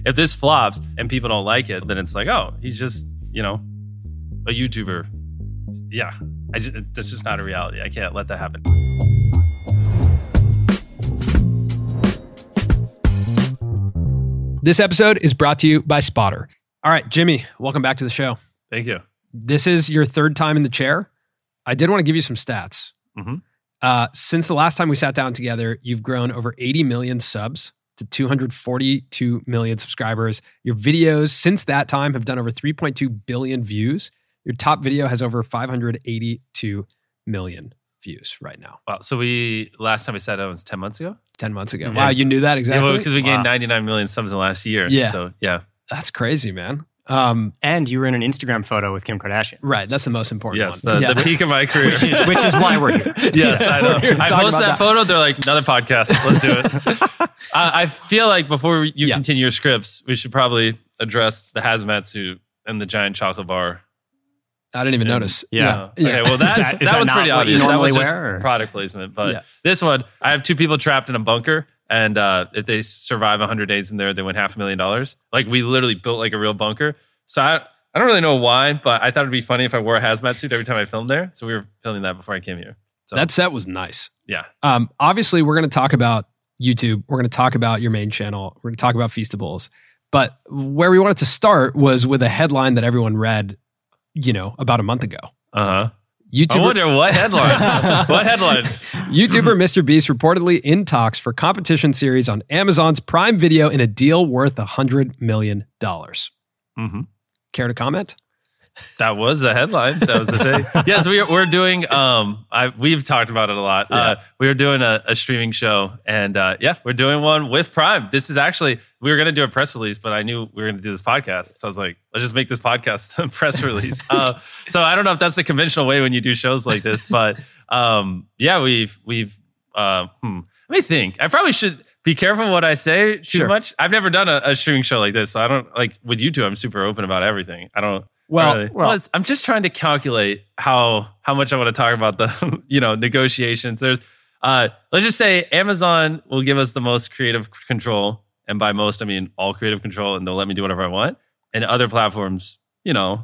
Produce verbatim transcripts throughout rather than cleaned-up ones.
if this flops and people don't like it, then it's like, oh, he's just, you know, a YouTuber. Yeah, I just, that's just not a reality. I can't let that happen. This episode is brought to you by Spotter. All right, Jimmy, welcome back to the show. Thank you. This is your third time in the chair. I did want to give you some stats. Mm-hmm. Uh, since the last time we sat down together, you've grown over eighty million subs to two hundred forty-two million subscribers. Your videos since that time have done over three point two billion views. Your top video has over five hundred eighty-two million views right now. Wow. So we, last time we sat down was ten months ago? ten months ago. Yes. Wow, you knew that exactly? Yeah, because well, we gained wow. ninety-nine million subs in the last year. Yeah. So, yeah. That's crazy, man. Um, and you were in an Instagram photo with Kim Kardashian. Right. That's the most important yes, one. The, yeah. the peak of my career. which, is, which is why we're here. Yes, yeah, I know. I post that, that photo. They're like, another podcast. Let's do it. I, I feel like before you yeah. continue your scripts, we should probably address the hazmat suit and the giant chocolate bar. I didn't even and, notice. Yeah. yeah. Okay, well, that's, is that, is that, that one's pretty what obvious. You that was just wear, product placement. But yeah. this one, I have two people trapped in a bunker. And uh, if they survive one hundred days in there, they win half a million dollars. Like, we literally built like a real bunker. So I, I don't really know why, but I thought it'd be funny if I wore a hazmat suit every time I filmed there. So we were filming that before I came here. So that set was nice. Yeah. Um, obviously, we're going to talk about YouTube. We're going to talk about your main channel. We're going to talk about Feastables. But where we wanted to start was with a headline that everyone read, you know, about a month ago. Uh-huh. YouTuber, I wonder what headline. What headline? YouTuber Mister Beast reportedly in talks for competition series on Amazon's Prime Video in a deal worth one hundred million dollars. Mm-hmm. Care to comment? That was the headline. That was the thing. Yes, we are, we're doing, um, I, we've talked about it a lot. Yeah. Uh, we were doing a, a streaming show and uh, yeah, we're doing one with Prime. This is actually, we were going to do a press release, but I knew we were going to do this podcast. So I was like, let's just make this podcast a press release. uh, so I don't know if that's the conventional way when you do shows like this, but um, yeah, we've, we've, uh, hmm. Let me think. I probably should be careful what I say too Sure. much. I've never done a, a streaming show like this. So I don't, like with YouTube, I'm super open about everything. I don't, Well, Really? well, well it's, I'm just trying to calculate how how much I want to talk about the you know negotiations. There's uh, let's just say Amazon will give us the most creative control, and by most I mean all creative control, and they'll let me do whatever I want. And other platforms, you know,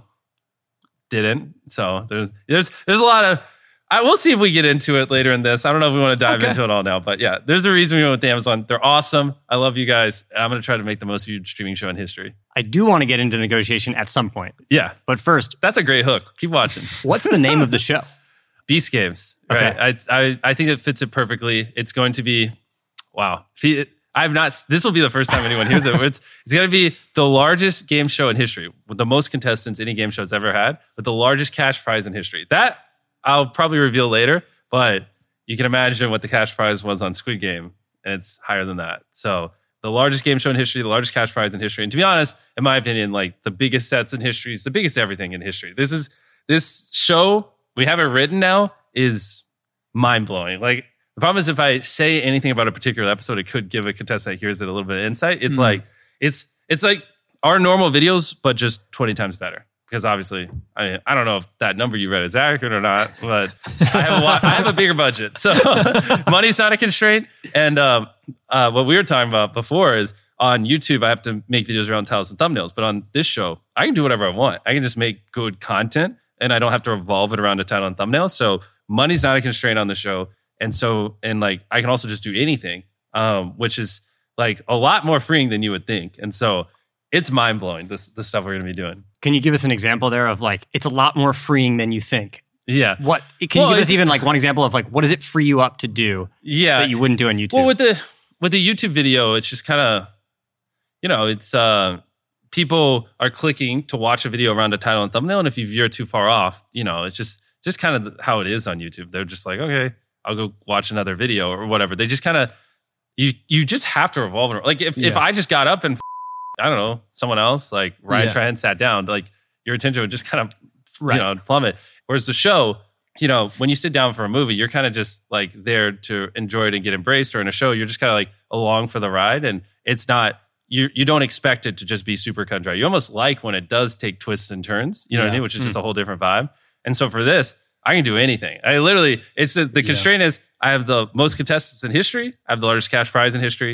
didn't. So there's there's there's a lot of. I will see if we get into it later in this. I don't know if we want to dive Okay. into it all now, but yeah, there's a reason we went with Amazon. They're awesome. I love you guys, and I'm going to try to make the most viewed streaming show in history. I do want to get into negotiation at some point. Yeah, But first, that's a great hook. Keep watching. what's the name of the show? Beast Games, right? Okay. I, I I think it fits it perfectly. It's going to be, wow. I've not. This will be the first time anyone hears it. It's it's going to be the largest game show in history, with the most contestants any game show's ever had, with the largest cash prize in history. That I'll probably reveal later, but you can imagine what the cash prize was on Squid Game, and it's higher than that. So the largest game show in history, the largest cash prize in history, and to be honest, in my opinion, like the biggest sets in history, it's the biggest everything in history. This is this show. We have it written now is mind blowing. Like the problem is if I say anything about a particular episode, it could give a contestant here's it a little bit of insight. It's Mm. like it's it's like our normal videos, but just twenty times better. Because obviously, I I don't know if that number you read is accurate or not, but I have a lot, I have a bigger budget, so money's not a constraint. And um, uh, what we were talking about before is on YouTube, I have to make videos around titles and thumbnails, but on this show, I can do whatever I want. I can just make good content, and I don't have to revolve it around a title and thumbnail. So money's not a constraint on the show, and so and like I can also just do anything, um, which is like a lot more freeing than you would think. And so it's mind blowing. This the stuff we're going to be doing. Can you give us an example there of like, it's a lot more freeing than you think? Yeah. What can Well, you give us it- even like one example of like, what does it free you up to do Yeah. that you wouldn't do on YouTube? Well, with the with the YouTube video, it's just kind of, you know, it's uh, people are clicking to watch a video around a title and thumbnail, and if you veer too far off, you know, it's just just kind of how it is on YouTube. They're just like, okay, I'll go watch another video or whatever. They just kind of you you just have to revolve around. Like if if Yeah. I just got up and I don't know someone else like Ryan Yeah. Tran sat down, like your attention would just kind of Right. you know plummet. Whereas the show, you know, when you sit down for a movie, you're kind of just like there to enjoy it and get embraced. Or in a show, you're just kind of like along for the ride, and it's not you. You don't expect it to just be super cut and dry. You almost like when it does take twists and turns. You know what I Yeah. mean? Which is just a whole different vibe. And so for this, I can do anything. I literally, it's the, the constraint is I have the most contestants in history. I have the largest cash prize in history.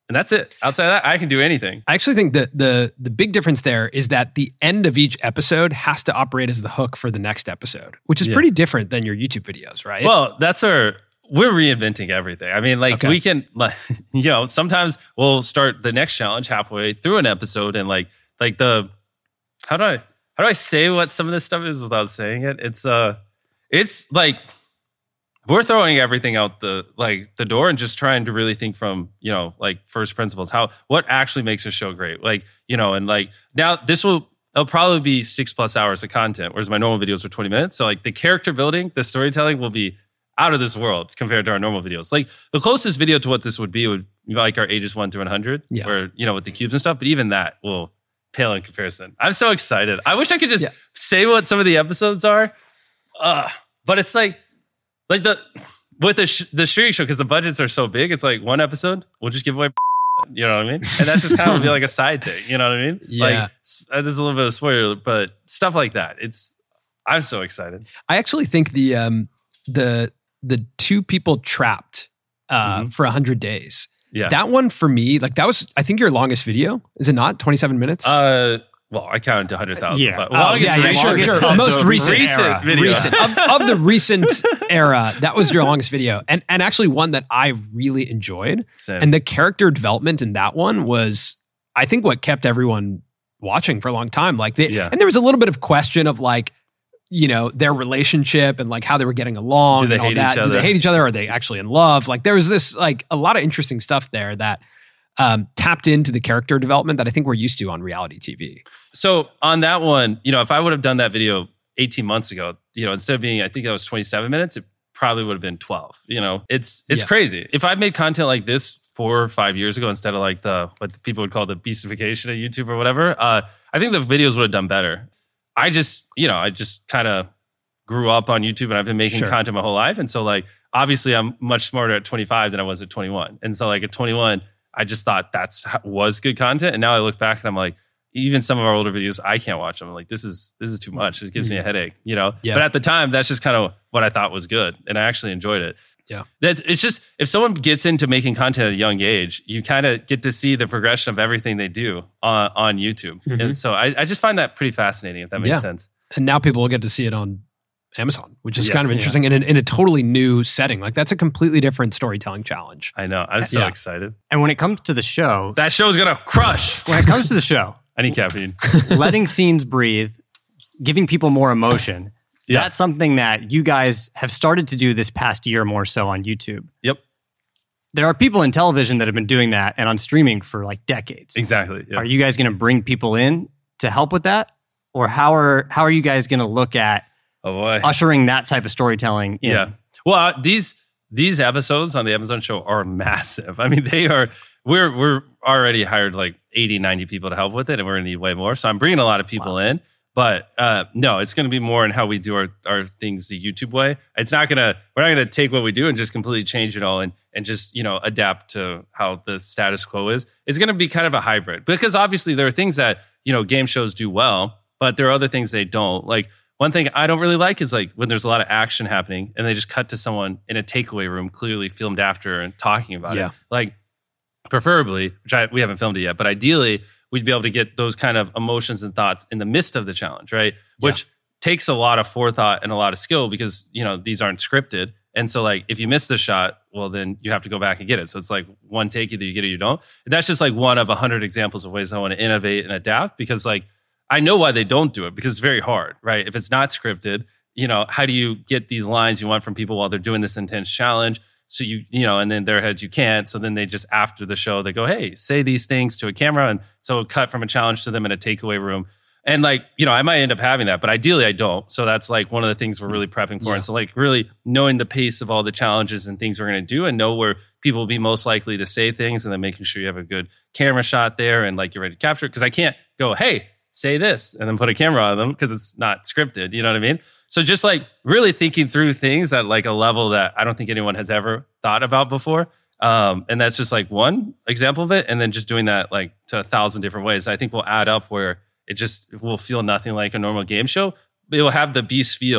And that's it. Outside of that, I can do anything. I actually think that the the big difference there is that the end of each episode has to operate as the hook for the next episode, which is Yeah. pretty different than your YouTube videos, right? Well, that's our, we're reinventing everything. I mean, like Okay. we can, like, you know, sometimes we'll start the next challenge halfway through an episode and like, like the, how do I, how do I say what some of this stuff is without saying it? It's, uh, it's like, we're throwing everything out the like the door and just trying to really think from, you know, like first principles, how what actually makes a show great. Like, you know, and like now this will it'll probably be six plus hours of content, whereas my normal videos are twenty minutes. So like the character building, the storytelling will be out of this world compared to our normal videos. Like the closest video to what this would be would be like our ages one through one hundred, Yeah. where, you know, with the cubes and stuff, but even that will pale in comparison. I'm so excited. I wish I could just Yeah. say what some of the episodes are. Uh, but it's like, Like the with the sh- the streaming show, because the budgets are so big, it's like one episode we'll just give away, you know what I mean, and that's just kind of be like a side thing, you know what I mean? Yeah. Like s- uh, there's a little bit of spoiler, but stuff like that. It's I'm so excited. I actually think the um the the two people trapped uh Mhm. for a hundred days. Yeah. That one for me, like that was I think your longest video, is it not? twenty-seven minutes? Uh, well, I counted to hundred thousand. Yeah. but Oh, longest yeah, yeah, video- sure, longest sure. of Most the recent, recent era. video. recent of, of the recent era. That was your longest video, and and actually one that I really enjoyed. Same. And the character development in that one was, I think, what kept everyone watching for a long time. Like, they, Yeah. and there was a little bit of question of like, you know, their relationship and like how they were getting along. Do they and all hate that. each Do they other? hate each other? Are they actually in love? Like, there was this like a lot of interesting stuff there that um, tapped into the character development that I think we're used to on reality T V. So on that one, you know, if I would have done that video eighteen months ago, you know, instead of being, I think that was twenty-seven minutes, it probably would have been twelve. You know, it's it's Yeah. crazy. If I made content like this four or five years ago instead of like the what people would call the beastification of YouTube or whatever, uh, I think the videos would have done better. I just, you know, I just kind of grew up on YouTube and I've been making Sure. content my whole life, and so like obviously I'm much smarter at twenty-five than I was at twenty-one, and so like at twenty-one, I just thought that's was good content, and now I look back and I'm like, even some of our older videos, I can't watch them. I'm like, this is this is too much. It gives me a headache, you know. Yeah. But at the time, that's just kind of what I thought was good, and I actually enjoyed it. Yeah. That's it's just if someone gets into making content at a young age, you kind of get to see the progression of everything they do on on YouTube, Mhm. and so I, I just find that pretty fascinating. If that makes Yeah. sense. And now people will get to see it on Amazon, which is Yes. kind of interesting in, a, in a totally new setting. Like, that's a completely different storytelling challenge. I know. I'm so Yeah. excited. And when it comes to the show, That show's gonna crush. when it comes to the show, I need caffeine. letting scenes breathe, giving people more emotion. Yeah. That's something that you guys have started to do this past year more so on YouTube. Yep. There are people in television that have been doing that and on streaming for like decades. Exactly. Yeah. Are you guys going to bring people in to help with that? Or how are how are you guys going to look at Oh boy. ushering that type of storytelling in? Yeah. Well, uh, these these episodes on the Amazon show are massive. I mean, they are. We're we're already hired like eighty, ninety people to help with it, and we're gonna need way more. So I'm bringing a lot of people in. But uh, no, it's gonna be more in how we do our, our things the YouTube way. It's not gonna. We're not gonna take what we do and just completely change it all and and just you know adapt to how the status quo is. It's gonna be kind of a hybrid because obviously there are things that you know game shows do well, but there are other things they don't. Like one thing I don't really like is like when there's a lot of action happening and they just cut to someone in a takeaway room, clearly filmed after and talking about Yeah. it. Like preferably, which I, we haven't filmed it yet, but ideally we'd be able to get those kind of emotions and thoughts in the midst of the challenge, right? Which takes a lot of forethought and a lot of skill because you know these aren't scripted. And so like if you miss the shot, well then you have to go back and get it. So it's like one take, either you get it or you don't. And that's just like one of a hundred examples of ways I want to innovate and adapt because like I know why they don't do it because it's very hard, right? If it's not scripted, you know, how do you get these lines you want from people while they're doing this intense challenge? So you, you know, and then their heads you can't. So then they just after the show they go, hey, say these things to a camera, and so it'll cut from a challenge to them in a takeaway room. And like, you know, I might end up having that, but ideally I don't. So that's like one of the things we're really prepping for. Yeah. And so like really knowing the pace of all the challenges and things we're going to do and know where people will be most likely to say things and then making sure you have a good camera shot there and like you're ready to capture it. Cause I can't go, hey, say this and then put a camera on them because it's not scripted. You know what I mean? So just like really thinking through things at like a level that I don't think anyone has ever thought about before. Um, and that's just like one example of it. And then just doing that like to a thousand different ways. I think will add up where it just will feel nothing like a normal game show. But it will have the beast feel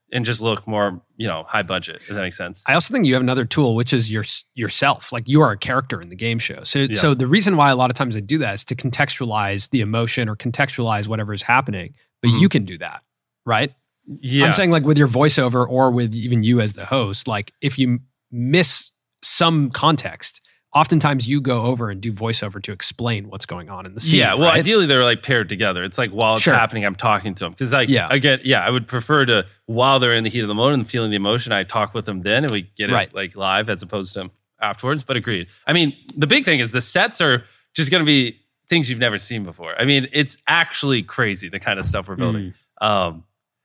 and just look more, you know, high budget, if that makes sense. I also think you have another tool, which is your yourself. Like you are a character in the game show. So, Yeah. so the reason why a lot of times I do that is to contextualize the emotion or contextualize whatever is happening. But Mhm. you can do that, right? Yeah. I'm saying like with your voiceover or with even you as the host, like if you miss some context, oftentimes you go over and do voiceover to explain what's going on in the scene. Yeah, well, right? ideally they're like paired together. It's like while it's Sure. happening, I'm talking to them because, like, Yeah. again, yeah, I would prefer to while they're in the heat of the moment and feeling the emotion, I talk with them then, and we get it Right. like live as opposed to afterwards. But agreed. I mean, the big thing is the sets are just going to be things you've never seen before. I mean, it's actually crazy the kind of stuff we're building. Mm. Um,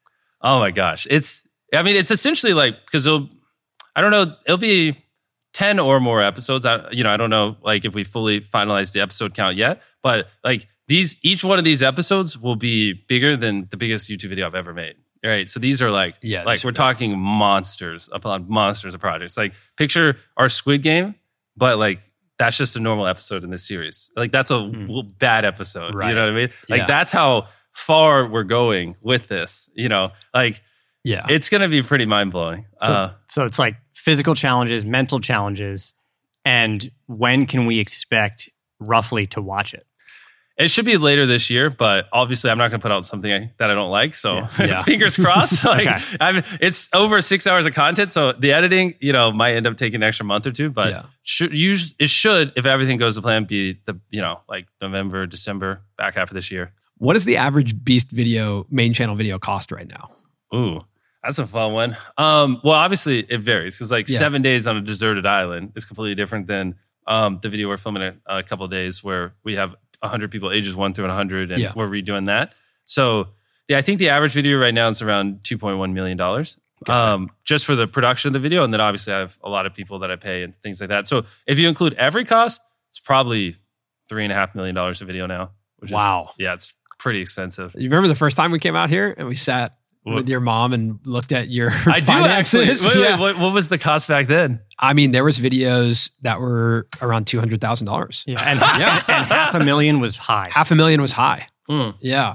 oh my gosh, it's. I mean, it's essentially like because it'll. I don't know. It'll be ten or more episodes. I, you know, I don't know, like if we fully finalize the episode count yet, but like these, each one of these episodes will be bigger than the biggest YouTube video I've ever made. Right. So these are like, Yeah, like these we're are big. talking monsters upon monsters of projects. Like picture our Squid Game, but like that's just a normal episode in this series. Like that's a Mm. w- bad episode. Right. You know what I mean? Like Yeah. that's how far we're going with this. You know, like Yeah. it's going to be pretty mind blowing. So, Uh, so it's like physical challenges, mental challenges, and when can we expect roughly to watch it? It should be later this year, but obviously I'm not going to put out something I, that I don't like. So Yeah. Yeah. fingers crossed. Like Okay. I'm, it's over six hours of content, so the editing, you know, might end up taking an extra month or two. But Yeah. should us- it should, if everything goes to plan, be the you know like November, December, back half of this year. What does the average Beast video, main channel video cost right now? Ooh, that's a fun one. Um, well, obviously it varies because like Yeah. seven days on a deserted island is completely different than um, the video we're filming in a, a couple of days where we have one hundred people, ages one through one hundred, and Yeah. we're redoing that. So yeah, I think the average video right now is around two point one million dollars um, just for the production of the video. And then obviously I have a lot of people that I pay and things like that. So if you include every cost, it's probably three and a half million dollars a video now. Which Wow. Is, yeah, it's pretty expensive. You remember the first time we came out here and we sat What? with your mom and looked at your I do actually. finances? Wait, wait, Yeah. what, what was the cost back then? I mean, there was videos that were around two hundred thousand dollars. Yeah, and, and, and half a million was high. Half a million was high. Mm. Yeah.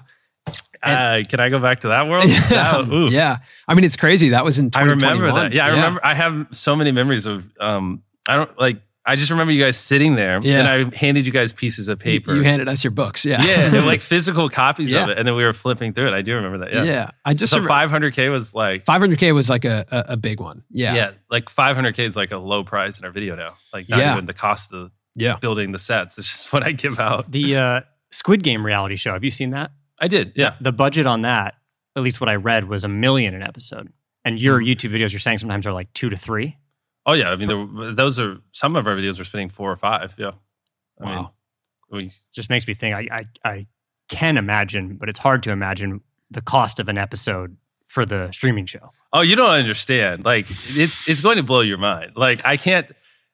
Uh, can I go back to that world? That- ooh. Yeah. I mean, it's crazy. That was in I twenty remember twenty-one. that. Yeah, I remember. I have so many memories of. Um, I don't like. I just remember you guys sitting there, Yeah. and I handed you guys pieces of You- paper. You handed us your books. Yeah. yeah, they're like physical copies Yeah. of it, and then we were flipping through it. I do remember that. Yeah. Yeah. I just So remember five hundred k was like. five hundred K was like a, a, a big one. Yeah. Yeah, like five hundred k is like a low price in our video now. Like not Yeah. even the cost of Yeah. building the sets. It's just what I give out. The uh, Squid Game reality show. Have you seen that? I did. Yeah. The budget on that, at least what I read, was a million an episode. And your Hmm. YouTube videos, you're saying sometimes are like two to three. Oh yeah. I mean, there, those are some of our videos are spending four or five. Yeah. I Wow. mean, we Just makes me think. I, I I can imagine, but it's hard to imagine the cost of an episode for the streaming show. Oh, you don't understand. Like it's it's going to blow your mind. Like I can't.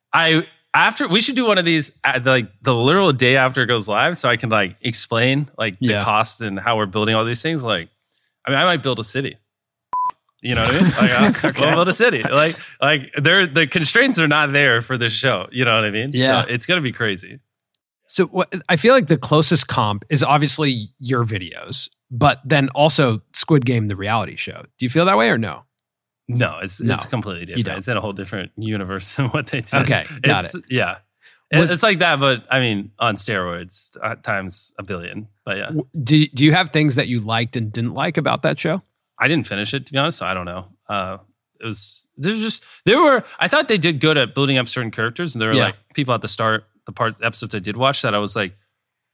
I after we should do one of these at like the literal day after it goes live, so I can like explain like Yeah. the cost and how we're building all these things. Like, I mean, I might build a city. You know what I mean? Like, I'll, Okay. we'll build a city. Like, like there the constraints are not there for this show. You know what I mean? Yeah. So it's gonna be crazy. So what, I feel like the closest comp is obviously your videos, but then also Squid Game, the reality show. Do you feel that way or no? No, it's No, it's completely you different. don't. It's in a whole different universe than what they do. Okay, got it's, it. Yeah. Was- it's like that, but I mean, on steroids uh, times a billion. But yeah, W- Do, do you have things that you liked and didn't like about that show? I didn't finish it to be honest, so I don't know. Uh, it was there's just there were I thought they did good at building up certain characters, and there were Yeah. like people at the start, the parts episodes I did watch that I was like,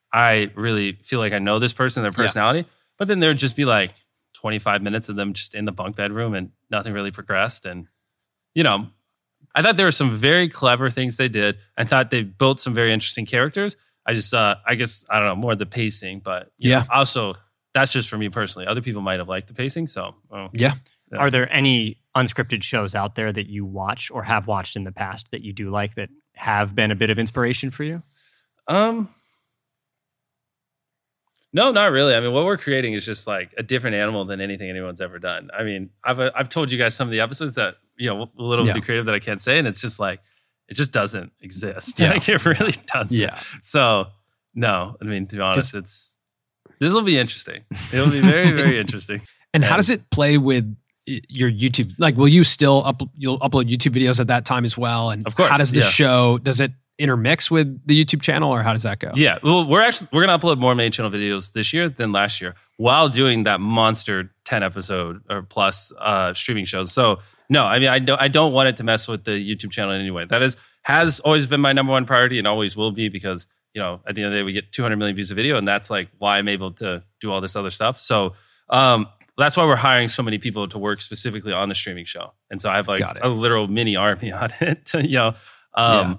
I really feel like I know this person, their Yeah. personality, but then there'd just be like twenty-five minutes of them just in the bunk bedroom and nothing really progressed, and you know. I thought there were some very clever things they did. I thought they built some very interesting characters. I just, uh, I guess, I don't know, more the pacing, but you Yeah. know, also that's just for me personally. Other people might have liked the pacing, so oh. Yeah. Yeah. Are there any unscripted shows out there that you watch or have watched in the past that you do like that have been a bit of inspiration for you? Um, no, not really. I mean, what we're creating is just like a different animal than anything anyone's ever done. I mean, I've uh, I've told you guys some of the episodes that you know a little Yeah. bit creative that I can't say, and it's just like it just doesn't exist. Yeah. Like it really doesn't. Yeah. So no, I mean to be honest, it's this will be interesting. It'll be very very interesting. And how And- does it play with your YouTube? Like, will you still up, you'll upload YouTube videos at that time as well? And of course, how does the yeah. show, does it intermix with the YouTube channel, or how does that go? Yeah, well, we're actually we're gonna upload more main channel videos this year than last year, while doing that monster ten episode or plus uh, streaming shows. So no, I mean I don't I don't want it to mess with the YouTube channel in any way. That is has always been my number one priority and always will be, because you know at the end of the day we get two hundred million views a video, and that's like why I'm able to do all this other stuff. So um, that's why we're hiring so many people to work specifically on the streaming show, and so I have like a literal mini army on it. You know. Um, yeah.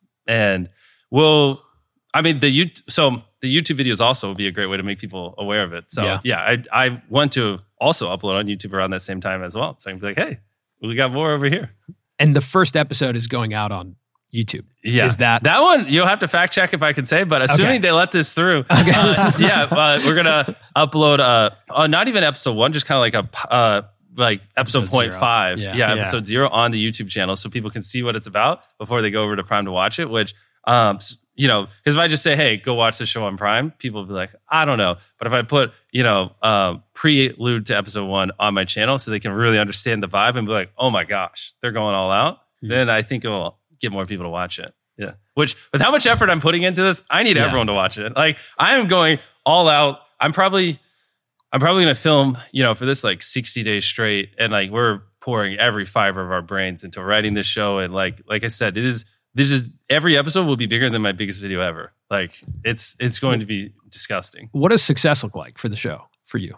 And we'll, I mean, the you so the YouTube videos also will be a great way to make people aware of it. So yeah, yeah I I want to also upload on YouTube around that same time as well. So I can be like, hey, we got more over here. And the first episode is going out on YouTube. Yeah, is that that one? You'll have to fact check if I can say, but assuming okay. they let this through, okay. uh, yeah, uh, we're gonna upload. Uh, uh, not even episode one, just kind of like a. Uh, like episode, episode point zero. five. Yeah. yeah, episode yeah. zero on the YouTube channel, so people can see what it's about before they go over to Prime to watch it, which, um, you know, because if I just say, hey, go watch the show on Prime, people will be like, I don't know. But if I put, you know, uh, prelude to episode one on my channel so they can really understand the vibe and be like, oh my gosh, they're going all out, mm-hmm. then I think it will get more people to watch it. Yeah. Which, with how much effort I'm putting into this, I need yeah. everyone to watch it. Like, I am going all out. I'm probably... I'm probably going to film, you know, for this like sixty days straight. And like, we're pouring every fiber of our brains into writing this show. And like, like I said, it is, this is, every episode will be bigger than my biggest video ever. Like it's, it's going to be disgusting. What does success look like for the show for you?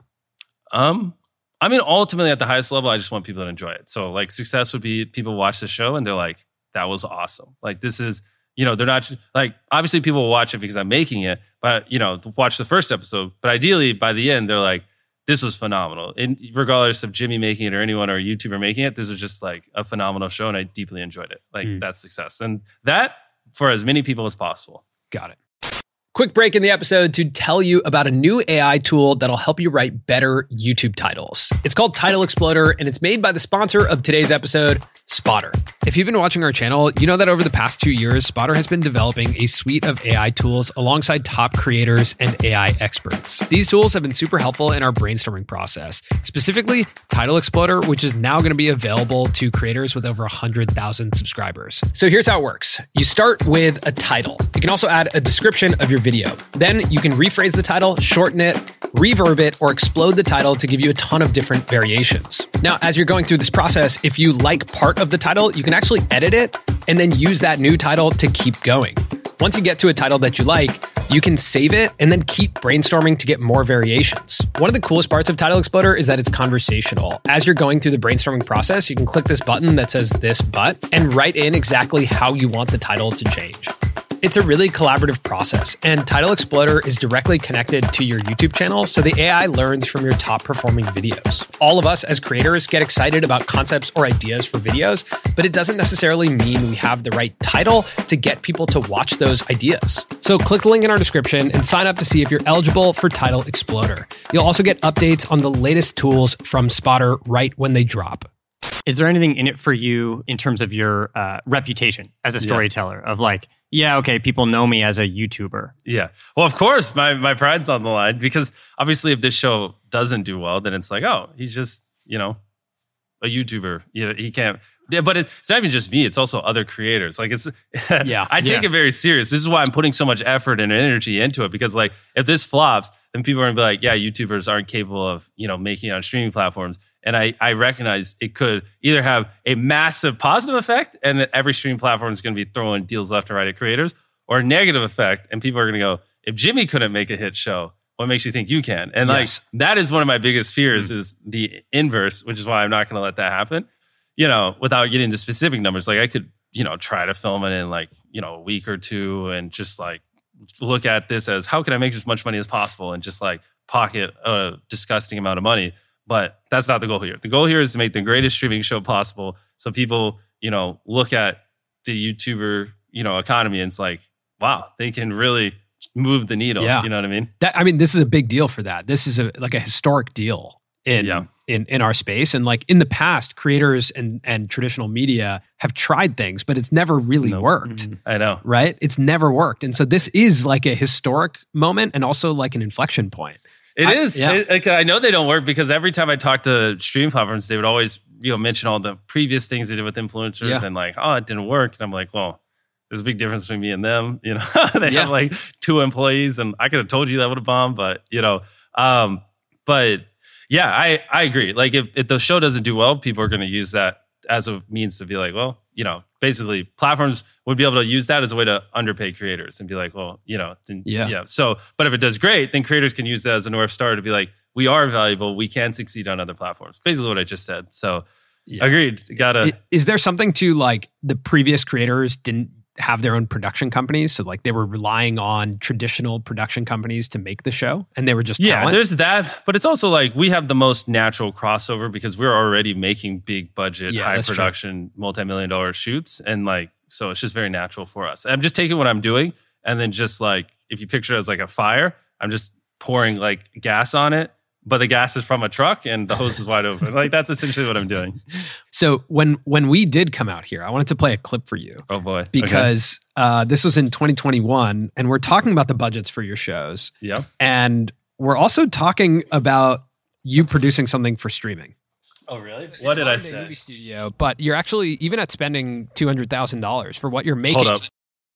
Um, I mean, ultimately at the highest level, I just want people to enjoy it. So like success would be people watch the show and they're like, that was awesome. Like this is, you know, they're not just, like, obviously people will watch it because I'm making it, but, you know, watch the first episode. But ideally, by the end, they're like, this was phenomenal. And regardless of Jimmy making it or anyone or a YouTuber making it, this was just like a phenomenal show and I deeply enjoyed it. Like, mm. that's success. And that for as many people as possible. Got it. Quick break in the episode to tell you about a new A I tool that'll help you write better YouTube titles. It's called Title Exploder, and it's made by the sponsor of today's episode, Spotter. If you've been watching our channel, you know that over the past two years, Spotter has been developing a suite of A I tools alongside top creators and A I experts. These tools have been super helpful in our brainstorming process, specifically Title Exploder, which is now going to be available to creators with over one hundred thousand subscribers. So here's how it works. You start with a title. You can also add a description of your video. Then you can rephrase the title, shorten it, reverb it, or explode the title to give you a ton of different variations. Now, as you're going through this process, if you like part of the title, you can actually edit it and then use that new title to keep going. Once you get to a title that you like, you can save it and then keep brainstorming to get more variations. One of the coolest parts of Title Exploder is that it's conversational. As you're going through the brainstorming process, you can click this button that says this but and write in exactly how you want the title to change. It's a really collaborative process, and Title Exploder is directly connected to your YouTube channel, so the A I learns from your top performing videos. All of us as creators get excited about concepts or ideas for videos, but it doesn't necessarily mean we have the right title to get people to watch those ideas. So click the link in our description and sign up to see if you're eligible for Title Exploder. You'll also get updates on the latest tools from Spotter right when they drop. Is there anything in it for you in terms of your uh, reputation as a storyteller yeah. of like, yeah, okay, people know me as a YouTuber? Yeah. Well, of course, my my pride's on the line because obviously if this show doesn't do well, then it's like, oh, he's just, you know, a YouTuber. You know, he can't. Yeah, but it's not even just me. It's also other creators. Like it's, yeah, I take yeah. it very serious. This is why I'm putting so much effort and energy into it because like if this flops, then people are gonna be like, yeah, YouTubers aren't capable of, you know, making it on streaming platforms. And I, I recognize it could either have a massive positive effect and that every streaming platform is going to be throwing deals left and right at creators, or a negative effect. And people are going to go, if Jimmy couldn't make a hit show, what makes you think you can? And yes. like, that is one of my biggest fears mm-hmm. is the inverse, which is why I'm not going to let that happen. You know, without getting into specific numbers, like I could, you know, try to film it in like, you know, a week or two and just like look at this as how can I make as much money as possible and just like pocket a disgusting amount of money. But that's not the goal here. The goal here is to make the greatest streaming show possible. So people, you know, look at the YouTuber, you know, economy and it's like, wow, they can really move the needle. Yeah. You know what I mean? That I mean, this is a big deal for that. This is a like a historic deal in yeah. in in our space. And like in the past, creators and and traditional media have tried things, but it's never really nope. worked. Mm-hmm. I know. Right? It's never worked. And so this is like a historic moment and also like an inflection point. It I, is. Yeah. It, like, I know they don't work because every time I talk to stream platforms, they would always, you know, mention all the previous things they did with influencers Yeah. and like, oh, it didn't work. And I'm like, well, there's a big difference between me and them. You know, they Yeah. have like two employees, and I could have told you that would have bombed, but you know, um, but yeah, I I agree. Like, if, if the show doesn't do well, people are going to use that as a means to be like, well, you know, basically platforms would be able to use that as a way to underpay creators and be like, well, you know, then, Yeah. yeah. So, but if it does great, then creators can use that as a North Star to be like, we are valuable. We can succeed on other platforms. Basically what I just said. So Yeah. agreed. Gotta. I- Is there something to like the previous creators didn't have their own production companies? So like they were relying on traditional production companies to make the show and they were just Yeah, talent? there's that. But it's also like we have the most natural crossover because we're already making big budget, Yeah, high that's true. production, multi-million dollar shoots. And like, so it's just very natural for us. I'm just taking what I'm doing and then just like, if you picture it as like a fire, I'm just pouring like gas on it, but the gas is from a truck and the hose is wide open. Like that's essentially what I'm doing. So when when we did come out here, I wanted to play a clip for you Oh boy. because uh, this was in twenty twenty-one and we're talking about the budgets for your shows. Okay. Yeah. And we're also talking about you producing something for streaming. Oh really? What did I say? Movie studio, but you're actually even at spending two hundred thousand dollars for what you're making. Hold up.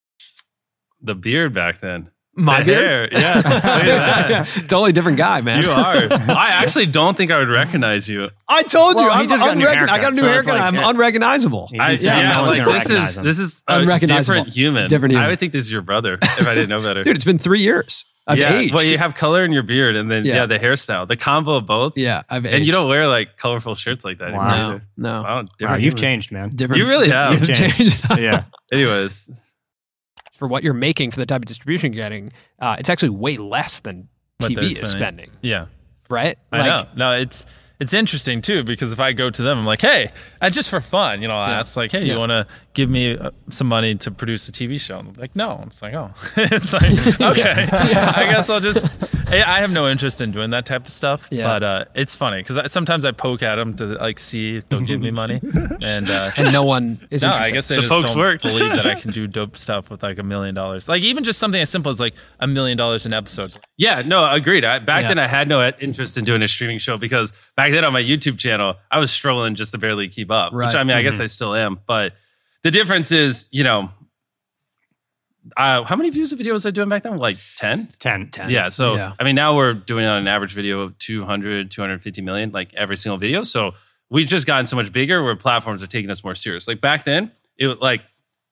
The beard back then. My The beard? hair. Yeah. Look at that. Yeah, totally different guy, man. You are. I actually don't think I would recognize you. I told you, Well, he I'm just got a new unrecon- I haircut, got a new so it's haircut. like, I'm yeah. unrecognizable. He's I, been saying yeah, no one's like gonna this recognize is him. this is a Unrecognizable. different human. Different human. I would think this is your brother if I didn't know better. Dude, it's been three years. I've yeah, aged. well, you have color in your beard, and then Yeah. yeah, the hairstyle, the combo of both. yeah, I've aged. And you don't wear like colorful shirts like that Wow. anymore. No, either. no. Wow, Wow, different. you've human. changed, man. Different. You really have. You've Changed. changed. Yeah. Anyways, For what you're making for the type of distribution you're getting, uh, it's actually way less than What T they're V is spending. spending, Yeah, right? I know. No, it's it's interesting too because if I go to them, I'm like, hey, uh, just for fun, you know, I Yeah. ask like, hey, Yeah. you want to give me uh, some money to produce a T V show? And I'm like, no. It's like, oh, it's like, okay, I guess I'll just. I I have no interest in doing that type of stuff, Yeah. but uh, it's funny because sometimes I poke at them to like see if they'll give me money, and uh, And no one is no, interested. I guess they The just pokes don't work. believe that I can do dope stuff with like a million dollars. Like even just something as simple as like a million dollars an episode. yeah, no, agreed. I, back Yeah. then, I had no interest in doing a streaming show because back then on my YouTube channel, I was struggling just to barely keep up. Right. Which I mean, I guess I still am, but the difference is, you know, uh, how many views of videos was I doing back then? Like ten. ten. Yeah. So, Yeah. I mean, now we're doing on an average video of two hundred, two hundred fifty million, like every single video. So we've just gotten so much bigger where platforms are taking us more serious. Like back then, it was like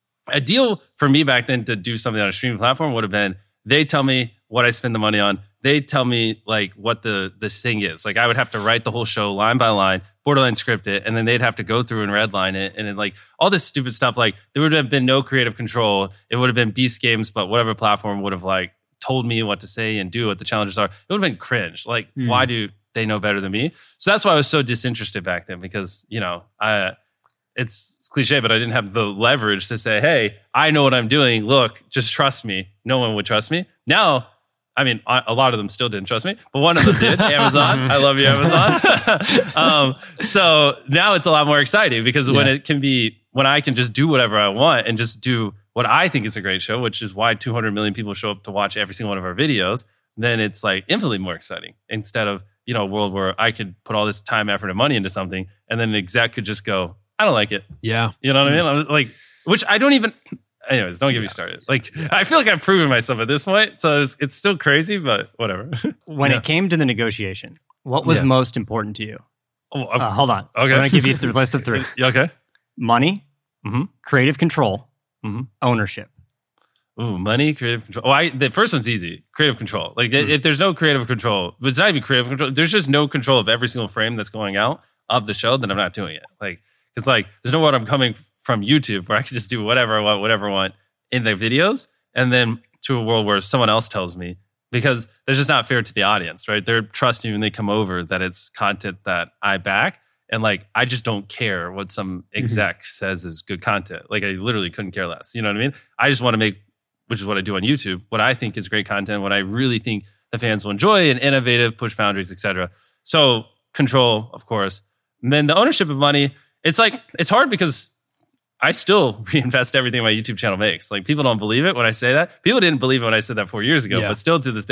a deal for me back then to do something on a streaming platform would have been they tell me what I spend the money on. They tell me like what the this thing is. Like I would have to write the whole show line by line, borderline script it, and then they'd have to go through and redline it, and then like all this stupid stuff. Like there would have been no creative control. It would have been Beast Games, but whatever platform would have like told me what to say and do what the challenges are. It would have been cringe. Like Mm. why do they know better than me? So that's why I was so disinterested back then because you know I it's. It's cliche, but I didn't have the leverage to say, hey, I know what I'm doing. Look, just trust me. No one would trust me. Now, I mean, a a lot of them still didn't trust me, but one of them did. Amazon. I love you, Amazon. um, so now it's a lot more exciting because when Yeah. it can be, when I can just do whatever I want and just do what I think is a great show, which is why two hundred million people show up to watch every single one of our videos, then it's like infinitely more exciting instead of, you know, a world where I could put all this time, effort, and money into something and then an exec could just go, I don't like it. yeah. You know what I mean? I was like, which I don't even. Anyways, don't get me started. Like, I feel like I've proven myself at this point, so it's, it's still crazy, but whatever. When Yeah. it came to the negotiation, what was Yeah. most important to you? Oh, Uh, hold on. Okay. I'm going to give you the list of three. You okay? Money, Mhm. creative control, Mhm. ownership. Ooh, money, creative control. Oh, I, the first one's easy. Creative control. Like, if there's no creative control, if it's not even creative control, there's just no control of every single frame that's going out of the show, then I'm not doing it. Like, it's like there's no way I'm coming f- from YouTube where I can just do whatever I want, whatever I want in the videos, and then to a world where someone else tells me because that's just not fair to the audience, right? They're trusting when they come over that it's content that I back, and like I just don't care what some exec says is good content. Like I literally couldn't care less. You know what I mean? I just want to make, which is what I do on YouTube, what I think is great content, what I really think the fans will enjoy, and innovative, push boundaries, et cetera. So control, of course, and then the ownership of money. It's like, it's hard because I still reinvest everything my YouTube channel makes. Like people don't believe it when I say that. People didn't believe it when I said that four years ago, Yeah. but still to this day,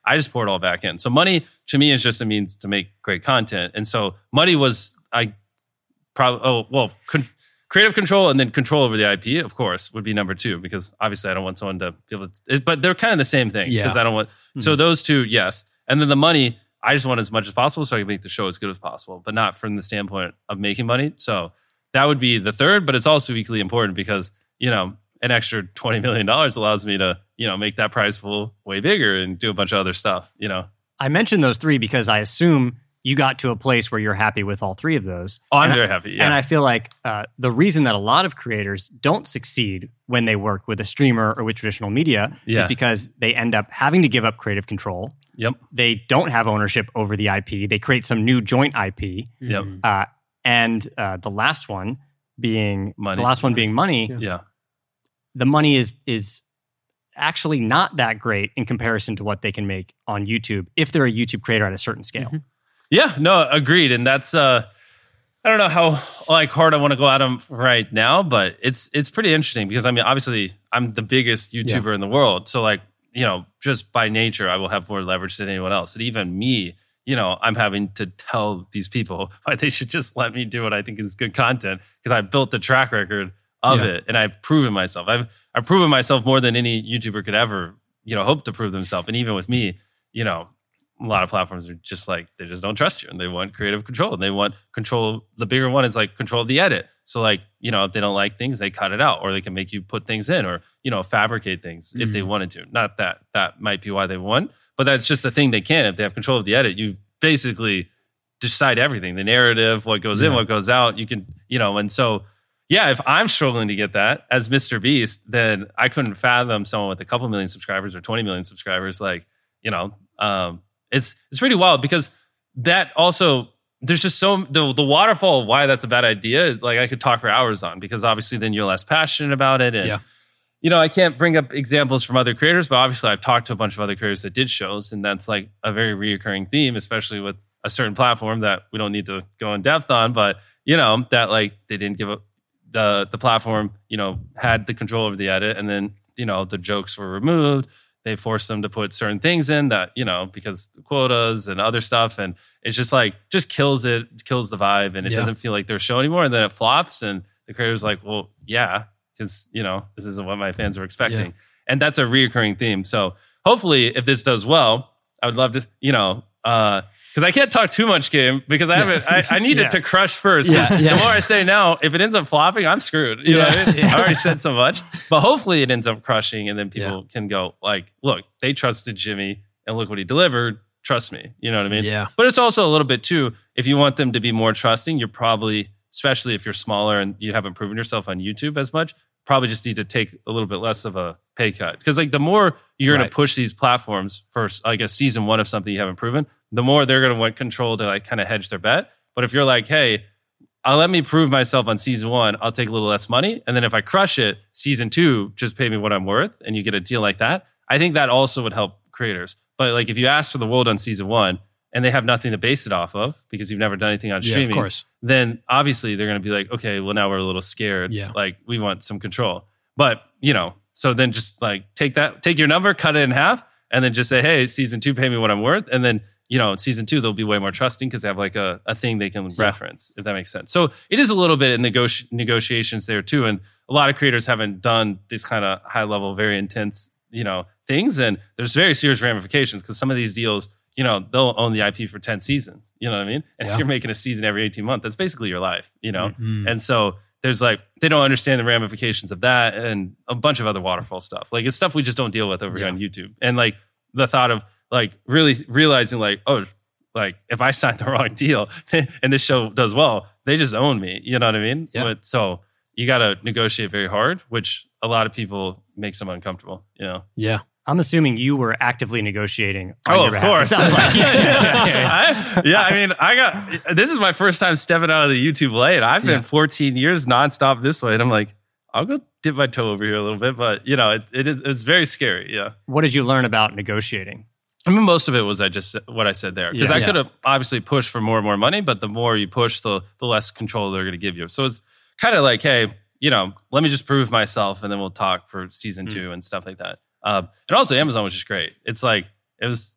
I just pour it all back in. So money to me is just a means to make great content. And so money was, I probably, oh, well, con- creative control and then control over the I P, of course, would be number two, because obviously I don't want someone to be able to, it, but they're kind of the same thing. Because Yeah. I don't want, Mm-hmm. so those two, yes. And then the money, I just want as much as possible so I can make the show as good as possible, but not from the standpoint of making money. So that would be the third, but it's also equally important because, you know, an extra twenty million dollars allows me to, you know, make that prize pool way bigger and do a bunch of other stuff, you know? I mentioned those three because I assume you got to a place where you're happy with all three of those. Oh, I'm And very I, happy. Yeah. And I feel like uh, the reason that a lot of creators don't succeed when they work with a streamer or with traditional media Yeah. is because they end up having to give up creative control. Yep. They don't have ownership over the I P. They create some new joint I P. Yep. Uh, and uh, the last one being Money. the last one being money. Yeah. Yeah. The money is is actually not that great in comparison to what they can make on YouTube if they're a YouTube creator at a certain scale. Mm-hmm. Yeah, no, agreed. And that's uh I don't know how like hard I want to go at them right now, but it's it's pretty interesting because I mean obviously I'm the biggest YouTuber in the world. So like, you know, just by nature I will have more leverage than anyone else. And even me, you know, I'm having to tell these people why they should just let me do what I think is good content because I've built the track record of Yeah. it and I've proven myself. I've I've proven myself more than any YouTuber could ever, you know, hope to prove themselves. And even with me, you know, a lot of platforms are just like, they just don't trust you and they want creative control and they want control. The bigger one is like control of the edit. So like, you know, if they don't like things, they cut it out or they can make you put things in or, you know, fabricate things if they wanted to. Not that that might be why they won, but that's just a thing they can. If they have control of the edit, you basically decide everything, the narrative, what goes in, Yeah. what goes out. You can, you know, and so, yeah, if I'm struggling to get that as Mister Beast, then I couldn't fathom someone with a couple million subscribers or twenty million subscribers. Like, you know, um, it's it's pretty wild because that also there's just so the the waterfall of why that's a bad idea is like I could talk for hours on because obviously then you're less passionate about it and Yeah. you know I can't bring up examples from other creators, but obviously I've talked to a bunch of other creators that did shows and that's like a very reoccurring theme, especially with a certain platform that we don't need to go in depth on, but you know that like they didn't give up the the platform, you know, had the control over the edit and then you know the jokes were removed. They forced them to put certain things in that, you know, because the quotas and other stuff. And it's just like, just kills it, kills the vibe. And it Yeah. doesn't feel like their show anymore. And then it flops. And the creator's like, well, yeah, because, you know, this isn't what my fans were expecting. Yeah. And that's a reoccurring theme. So hopefully if this does well, I would love to, you know, uh, because I can't talk too much game because I haven't, I, I need Yeah. it to crush first. Yeah, yeah. The more I say now, if it ends up flopping, I'm screwed. You know what I mean? I already said so much, but hopefully it ends up crushing and then people can go like, look, they trusted Jimmy and look what he delivered. Trust me. You know what I mean? Yeah. But it's also a little bit too, if you want them to be more trusting, you're probably, especially if you're smaller and you haven't proven yourself on YouTube as much, probably just need to take a little bit less of a pay cut. Because like the more you're going Right. to push these platforms for like a season one of something you haven't proven, the more they're going to want control to like kind of hedge their bet. But if you're like, hey, I'll let me prove myself on season one, I'll take a little less money. And then if I crush it, season two, just pay me what I'm worth and you get a deal like that. I think that also would help creators. But like if you ask for the world on season one and they have nothing to base it off of because you've never done anything on Yeah, of streaming, course. then obviously they're going to be like, okay, well now we're a little scared. Yeah. Like we want some control. But, you know, so then just like take that, take your number, cut it in half, and then just say, hey, season two, pay me what I'm worth. And then, you know, in season two, they'll be way more trusting because they have like a, a thing they can reference, if that makes sense. So it is a little bit in negoti- negotiations there too. And a lot of creators haven't done these kind of high level, very intense, you know, things. And there's very serious ramifications because some of these deals, you know, they'll own the I P for ten seasons. You know what I mean? And Yeah. if you're making a season every eighteen months, that's basically your life, you know? Mhm. And so there's like, they don't understand the ramifications of that and a bunch of other waterfall stuff. Like it's stuff we just don't deal with over here Yeah. on YouTube. And like the thought of like really realizing like, oh, like if I signed the wrong deal and this show does well, they just own me. You know what I mean? Yeah. But so you got to negotiate very hard, which a lot of people makes them uncomfortable, you know? Yeah. I'm assuming you were actively negotiating. On Oh, your of behalf. course. It sounds like. Yeah, yeah, yeah. I, yeah, I mean, I got this is my first time stepping out of the YouTube lane. I've been Yeah. fourteen years nonstop this way, and I'm like, I'll go dip my toe over here a little bit, but you know, it, it is it's very scary. Yeah, What did you learn about negotiating? I mean, most of it was I just said- what I said there because Yeah. I Yeah. could have obviously pushed for more and more money, but the more you push, the the less control they're going to give you. So it's kind of like, hey, you know, let me just prove myself, and then we'll talk for season Mm. two and stuff like that. Um, and also, Amazon was just great. It's like it was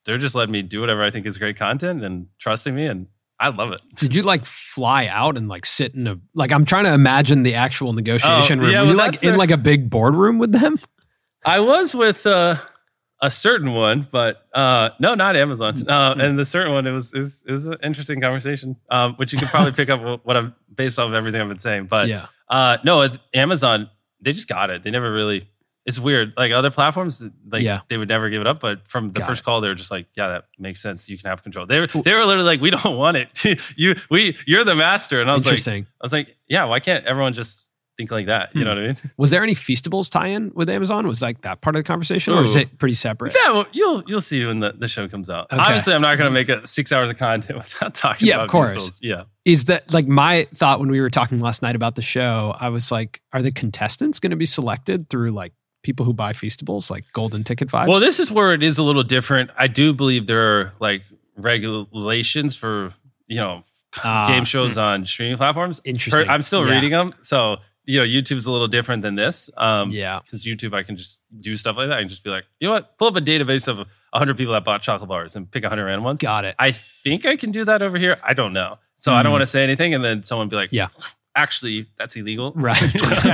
they're just letting me do whatever I think is great content and trusting me, and I love it. Did you like fly out and like sit in a like? I'm trying to imagine the actual negotiation Oh, room. yeah, Were well, you like that's in their- like a big boardroom with them? I was with uh, a certain one, but uh, no, not Amazon. Uh, and the certain one, it was it was, it was an interesting conversation, um, which you can probably pick up what I'm based off of everything I've been saying. But Yeah. uh, no, with Amazon, they just got it. They never really. It's weird. Like other platforms, like Yeah. they would never give it up. But from the Got first it. call, they were just like, "Yeah, that makes sense. You can have control." They were they were literally like, "We don't want it. you we you're the master." And I was like, Interesting. I was like, "Yeah, why can't everyone just think like that?" You know what I mean? Was there any Feastables tie-in with Amazon? Was like that part of the conversation, or is Ooh. it pretty separate? Yeah, well, you'll you'll see when the, the show comes out. Okay. Obviously, I'm not going to make a six hours of content without talking Yeah, about of course. Feastables. Yeah. Is that like my thought when we were talking last night about the show? I was like, are the contestants going to be selected through like people who buy Feastables, like golden ticket vibes? Well, this is where it is a little different. I do believe there are like regulations for, you know, Ah, game shows on streaming platforms. Interesting. I'm still Yeah. reading them. So, you know, YouTube's a little different than this. Um, Yeah. Because YouTube, I can just do stuff like that. I can just be like, you know what? Pull up a database of one hundred people that bought chocolate bars and pick one hundred random ones. Got it. I think I can do that over here. I don't know. So I don't Mm. want to say anything. And then someone be like, Yeah. actually, that's illegal. Right.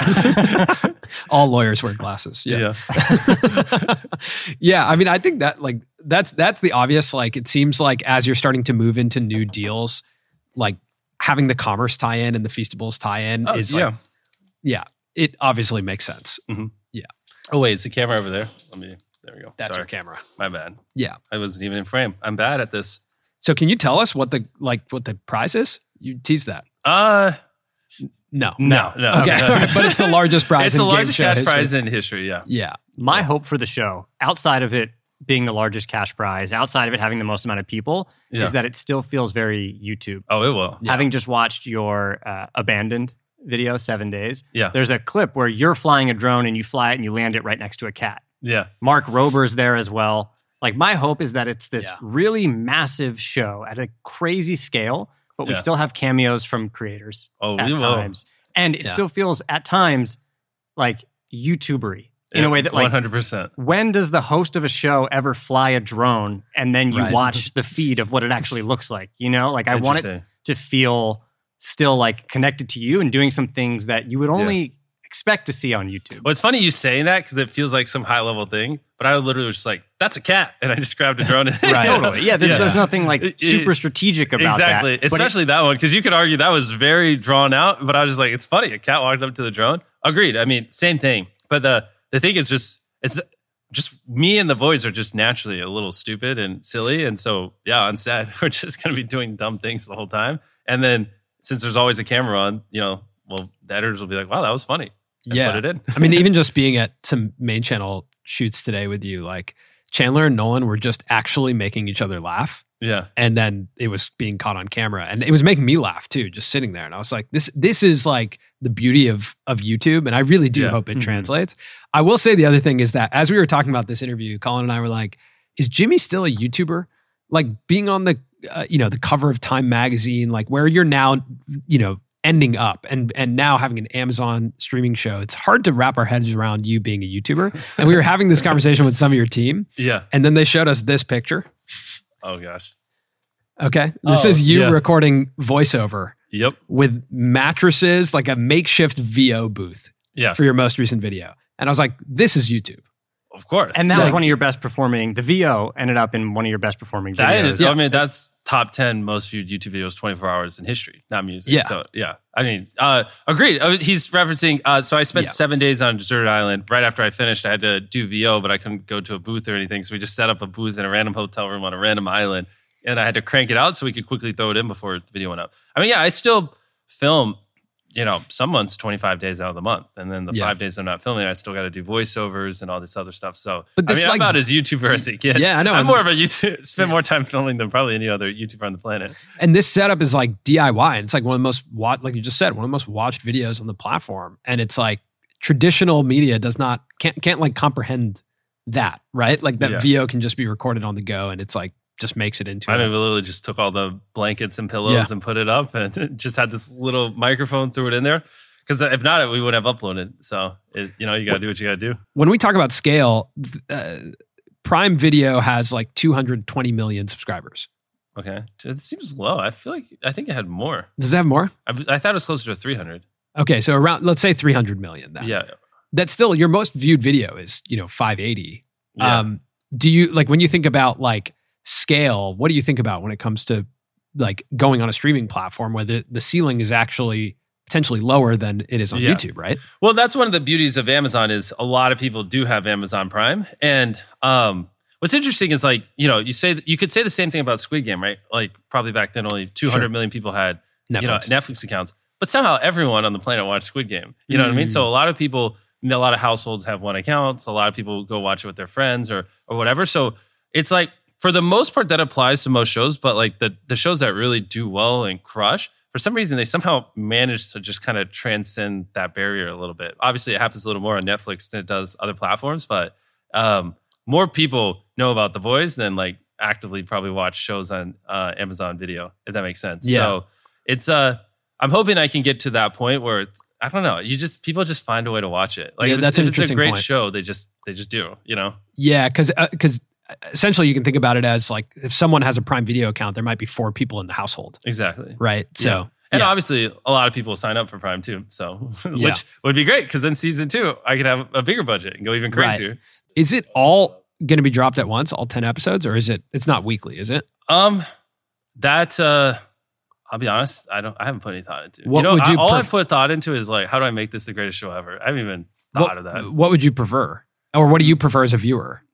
All lawyers wear glasses. Yeah. Yeah. Yeah. I mean, I think that like that's that's the obvious. Like it seems like as you're starting to move into new deals, like having the commerce tie-in and the Feastables tie-in Oh, is yeah. like, yeah, it obviously makes sense. Oh, wait, is the camera over there? Let me, there we go. That's Sorry. your camera. My bad. Yeah. I wasn't even in frame. I'm bad at this. So can you tell us what the like what the prize is? You tease that. Uh, No. no, no. Okay. no. All right. But it's the largest prize It's in the game largest show cash history. prize in history, yeah. Yeah. My hope for the show, outside of it being the largest cash prize, outside of it having the most amount of people, Yeah. is that it still feels very YouTube. Oh, it will. Yeah. Having just watched your uh, Abandoned video, Seven Days, Yeah. there's a clip where you're flying a drone and you fly it and you land it right next to a cat. Yeah. Mark Rober's there as well. Like, my hope is that it's this Yeah. really massive show at a crazy scale, but we Yeah. still have cameos from creators Oh, at we will. times. And it Yeah. still feels at times like YouTubery in Yeah, a way that, like, one hundred percent. when does the host of a show ever fly a drone and then you Right. watch the feed of what it actually looks like? You know, like I want it Interesting. to feel still like connected to you and doing some things that you would only expect to see on YouTube. Well, it's funny you saying that because it feels like some high level thing, but I literally was just like, that's a cat. And I just grabbed a drone. And Right. Totally. Yeah, there's, Yeah. there's nothing like It- it- super strategic about exactly. that. But it- Especially that one. Because you could argue that was very drawn out, but I was just like, it's funny. A cat walked up to the drone. Agreed. I mean, same thing. But the, the thing is just, it's just me and the boys are just naturally a little stupid and silly. And so, yeah, on set, we're just going to be doing dumb things the whole time. And then since there's always a camera on, you know, well, the editors will be like, wow, that was funny. And Yeah. put it in. I mean, even just being at some main channel shoots today with you, like Chandler and Nolan were just actually making each other laugh. Yeah. And then it was being caught on camera. And it was making me laugh too, just sitting there. And I was like, this this is like the beauty of of YouTube. And I really do Yeah. hope it Mhm. translates. I will say the other thing is that as we were talking about this interview, Colin and I were like, is Jimmy still a YouTuber? Like being on the uh, you know, the cover of Time magazine, like where you're now, you know, ending up and and now having an Amazon streaming show. It's hard to wrap our heads around you being a YouTuber. And we were having this conversation with some of your team, Yeah. and then they showed us this picture. Oh, gosh. Okay. This Oh, is you yeah. recording voiceover Yep. with mattresses, like a makeshift V O booth Yeah. for your most recent video. And I was like, this is YouTube. Of course. and that was Like- one of your best performing. The V O ended up in one of your best performing That videos. ended- I mean, that's top ten most viewed YouTube videos twenty-four hours in history, not music. Yeah. So, yeah. I mean, uh, agreed. Uh, he's referencing, uh, so I spent Yeah. seven days on a deserted island. Right after I finished, I had to do V O, but I couldn't go to a booth or anything. So we just set up a booth in a random hotel room on a random island. And I had to crank it out so we could quickly throw it in before the video went up. I mean, yeah, I still film, you know, some months twenty-five days out of the month. And then the Yeah. five days I'm not filming, I still got to do voiceovers and all this other stuff. So, But this, I mean, like- I'm about as YouTuber as it gets. Yeah, I know. I'm And- more of a YouTube, spend more time filming than probably any other YouTuber on the planet. And this setup is like D I Y. And it's like one of the most watched, like you just said, one of the most watched videos on the platform. And it's like traditional media does not, can't, can't like comprehend that, right? Like that Yeah. V O can just be recorded on the go and it's like, just makes it into I it. mean, we literally just took all the blankets and pillows Yeah. and put it up and just had this little microphone, threw it in there. Because if not, we would have uploaded. So, it, you know, you got to do what you got to do. When we talk about scale, th- uh, Prime Video has like two hundred twenty million subscribers. Okay. It seems low. I feel like, I think it had more. Does it have more? I, I thought it was closer to three hundred. Okay, so around, let's say three hundred million then. Yeah. That's still, your most viewed video is, you know, five eighty. Yeah. Um, do you, like when you think about like scale, what do you think about when it comes to like going on a streaming platform where the, the ceiling is actually potentially lower than it is on Yeah. YouTube, right? Well, that's one of the beauties of Amazon is a lot of people do have Amazon Prime. And um, what's interesting is like, you know, you say that you could say the same thing about Squid Game, right? Like probably back then only two hundred Sure. million people had Netflix. you know, Netflix accounts. But somehow everyone on the planet watched Squid Game. You know mm. what I mean? So a lot of people, a lot of households have one account. So a lot of people go watch it with their friends or or whatever. So it's like, for the most part, that applies to most shows. But like the, the shows that really do well and crush, for some reason, they somehow manage to just kind of transcend that barrier a little bit. Obviously, it happens a little more on Netflix than it does other platforms. But um, more people know about The Boys than like actively probably watch shows on uh, Amazon Video, if that makes sense. Yeah. So it's... uh. I'm hoping I can get to that point where it's, I don't know. You just people just find a way to watch it. Like Yeah, if that's it's, an if it's a interesting great point. show, they just they just do. You know? Yeah, because because essentially you can think about it as like if someone has a Prime Video account, there might be four people in the household, Exactly. right? So Yeah. And yeah. obviously, a lot of people sign up for Prime too. So which Yeah. would be great because then season two, I could have a bigger budget and go even Right. crazier. Is it all going to be dropped at once, all ten episodes, or is it? It's not weekly, is it? Um, that uh, I'll be honest, I don't. I haven't put any thought into. What you know, would you I, all pref- I've put thought into is like, how do I make this the greatest show ever? I haven't even thought What, of that. what would you prefer, or what do you prefer as a viewer?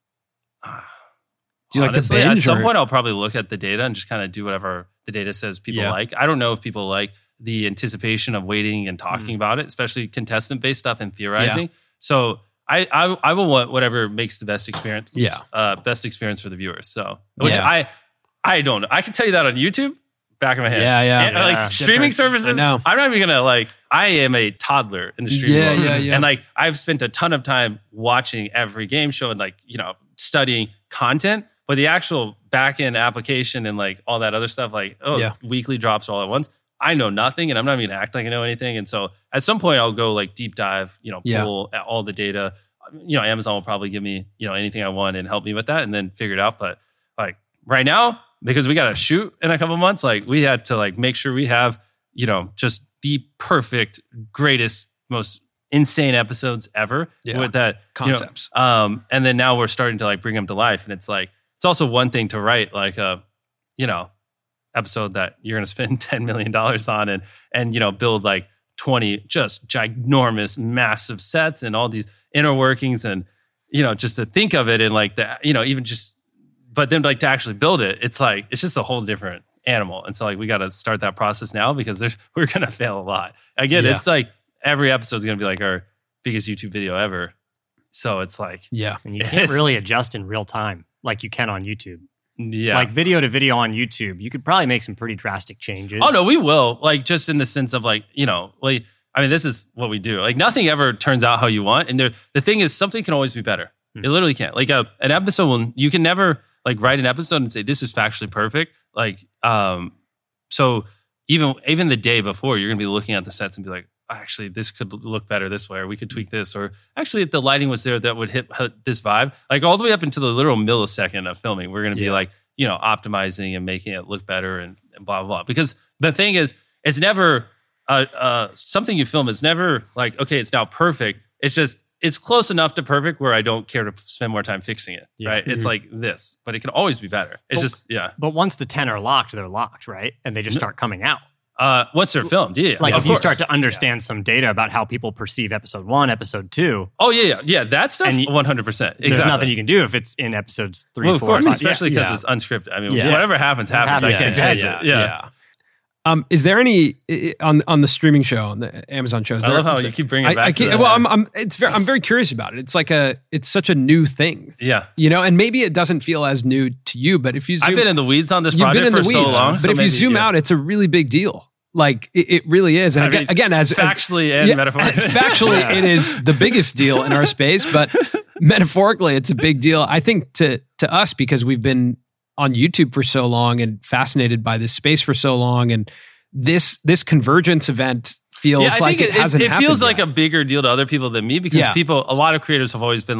Do you Honestly, like to binge? At some or- point, I'll probably look at the data and just kind of do whatever the data says people Yeah. like. I don't know if people like the anticipation of waiting and talking Mm. about it, especially contestant-based stuff and theorizing. So I, I I will want whatever makes the best experience. Yeah. uh, best experience for the viewers. So which Yeah. I I don't know. I can tell you that on YouTube. Back of my head. Yeah, yeah. And, like Yeah. streaming Different. services. I know. I'm not even gonna like. I am a toddler in the streaming Yeah, world. yeah, yeah. And like I've spent a ton of time watching every game show and like you know studying content, but the actual back end application and like all that other stuff, like oh Yeah. weekly drops all at once. I know nothing, and I'm not even gonna act like I know anything. And so at some point, I'll go like deep dive. You know, Yeah. pull all the data. You know, Amazon will probably give me you know anything I want and help me with that, and then figure it out. But like right now, because we got to shoot in a couple months, like we had to like make sure we have, you know, just the perfect, greatest, most insane episodes ever Yeah. with that you know, Concepts. um, and then now we're starting to like bring them to life. And it's like, it's also one thing to write like a, you know, episode that you're going to spend ten million dollars on and, and, you know, build like twenty just ginormous, massive sets and all these inner workings and, you know, just to think of it and like that, you know, even just, but then like to actually build it, it's like, it's just a whole different animal. And so like, we got to start that process now because there's, we're going to fail a lot. Again, Yeah. it's like every episode is going to be like our biggest YouTube video ever. So it's like, Yeah. And you can't It's- really adjust in real time like you can on YouTube. yeah. Like video to video on YouTube, you could probably make some pretty drastic changes. Oh no, we will. Like just in the sense of like, you know, like I mean, this is what we do. Like nothing ever turns out how you want. And there the thing is something can always be better. Hmm. It literally can't. Like a, an episode will you can never like write an episode and say this is factually perfect. Like um so even even the day before you're gonna be looking at the sets and be like, actually this could look better this way, or we could tweak this, or actually if the lighting was there that would hit, hit this vibe. Like all the way up into the literal millisecond of filming, we're gonna be Yeah. like, you know, optimizing and making it look better and, and blah, blah, blah. Because the thing is, it's never uh, uh, something you film is never like, okay, it's now perfect. It's just, it's close enough to perfect where I don't care to spend more time fixing it, Yeah. right? It's Mhm. like this, but it can always be better. It's Well, just, yeah. But once the ten are locked, they're locked, right? And they just start coming out. Uh, once they're filmed, yeah. Like of if you course. start to understand some data about how people perceive episode one, episode two, Oh, yeah, yeah. Yeah, that stuff, And you- one hundred percent. there's Exactly. nothing you can do if it's in episodes three, Well, of four, course, five. especially because Yeah. it's unscripted. I mean, Yeah. whatever happens, happens. I Happens, can't change exactly. it. Yeah. Um, is there any i- i- on on the streaming show on the Amazon shows? I there- love how is you there- keep bringing it I, back I to can't, that. well, I'm I'm it's very, I'm very curious about it. It's like a it's such a new thing, Yeah. you know, and maybe it doesn't feel as new to you, but if you zoom, I've been in the weeds on this you've project been in for the so weeds, long. but so if you maybe, zoom yeah. out, it's a really big deal. Like it, it really is, and I again, mean, again as as- factually and yeah, metaphorically. factually, it is the biggest deal in our space, but metaphorically, it's a big deal. I think to to us because we've been on YouTube for so long and fascinated by this space for so long, and this this convergence event feels Yeah, I like think it, hasn't it, happened feels like yet. a bigger deal to other people than me because Yeah. people, a lot of creators have always been like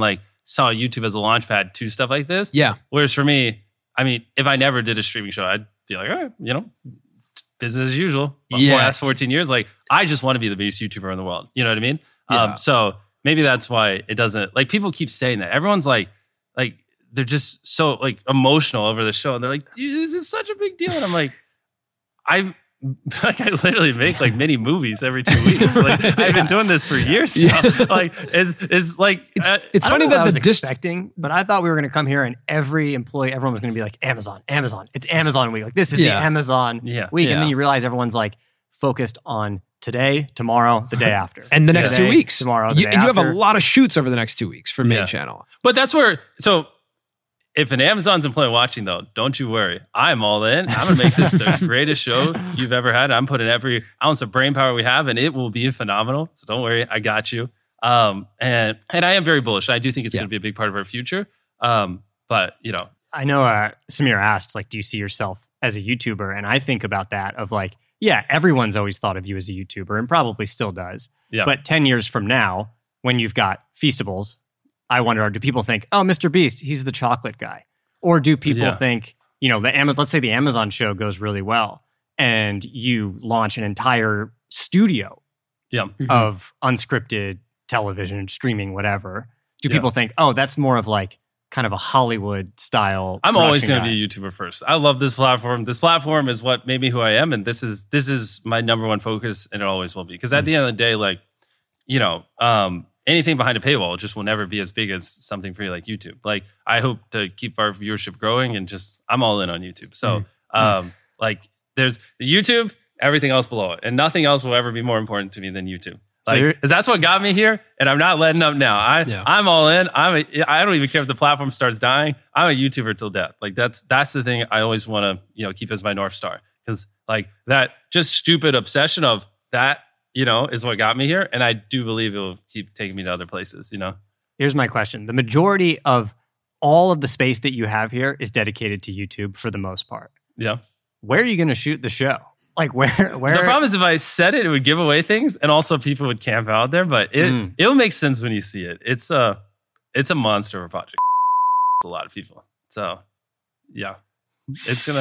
saw YouTube as a launch pad to stuff like this. Yeah. Whereas for me, I mean, if I never did a streaming show, I'd be like, all right, you know, business as usual. For Yeah. the last fourteen years, like I just want to be the biggest YouTuber in the world. You know what I mean? Yeah. Um, so maybe that's why it doesn't, like people keep saying that. Everyone's like, like they're just so like emotional over the show. And they're like, dude, this is such a big deal. And I'm like, I like I literally make like mini movies every two weeks. Like I've been doing this for years now. Yeah. Like it's it's like It's, uh, it's I don't funny know what that I was the dis- expecting, but I thought we were going to come here and every employee, everyone was going to be like Amazon, Amazon. It's Amazon week. Like this is Yeah. the Amazon Yeah. week, and Yeah. then you realize everyone's like focused on today, tomorrow, the day after, and the next Today, two weeks. tomorrow, the You, day and you have after. a lot of shoots over the next two weeks for main Yeah. channel. But that's where, so if an Amazon's employee watching though, don't you worry. I'm all in. I'm going to make this the greatest show you've ever had. I'm putting every ounce of brain power we have and it will be phenomenal. So don't worry. I got you. Um, and, and I am very bullish. I do think it's Yeah. going to be a big part of our future. Um, but you know, I know uh, Samir asked, like, do you see yourself as a YouTuber? And I think about that of like, yeah, everyone's always thought of you as a YouTuber and probably still does. yeah. But ten years from now, when you've got Feastables, I wonder, do people think, oh, Mister Beast, he's the chocolate guy? Or do people Yeah. think, you know, the Amazon, let's say the Amazon show goes really well and you launch an entire studio yeah. Mm-hmm. of unscripted television, streaming, whatever. Do Yeah. people think, oh, that's more of like kind of a Hollywood style? I'm always production going to guy? be a YouTuber first. I love this platform. This platform is what made me who I am, and this is this is my number one focus, and it always will be. Because at the end of the day, like you know, um, anything behind a paywall just will never be as big as something free like YouTube. Like I hope to keep our viewership growing, and just I'm all in on YouTube. So, um, like there's YouTube, everything else below it, and nothing else will ever be more important to me than YouTube. So you're- Like, because that's what got me here, and I'm not letting up now. I, Yeah. I'm all in. I'm. A, I don't even care if the platform starts dying. I'm a YouTuber till death. Like that's that's the thing I always want to you know keep as my North Star, because like that just stupid obsession of that you know is what got me here, and I do believe it will keep taking me to other places. You know. Here's my question. The majority of all of the space that you have here is dedicated to YouTube for the most part. Yeah. Where are you going to shoot the show? Like where? Where? The problem is if I said it, it would give away things, and also people would camp out there. But it Mm. it'll make sense when you see it. It's a it's a monster of a project. It's a lot of people. So yeah, it's gonna.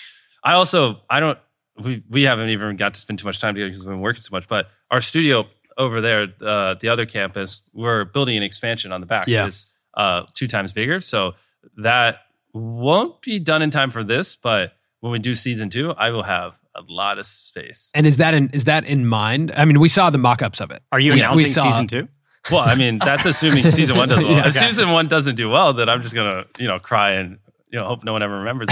I also I don't we we haven't even got to spend too much time together because we've been working so much. But our studio over there, uh, the other campus, we're building an expansion on the back. Yeah. It's uh, two times bigger. So that won't be done in time for this. But when we do season two, I will have a lot of space. And is that in is that in mind? I mean, we saw the mock-ups of it. Are you We- we announcing saw- season two? Well, I mean, that's assuming season one does well. Yeah, if okay. season one doesn't do well, then I'm just gonna, you know, cry and you know hope no one ever remembers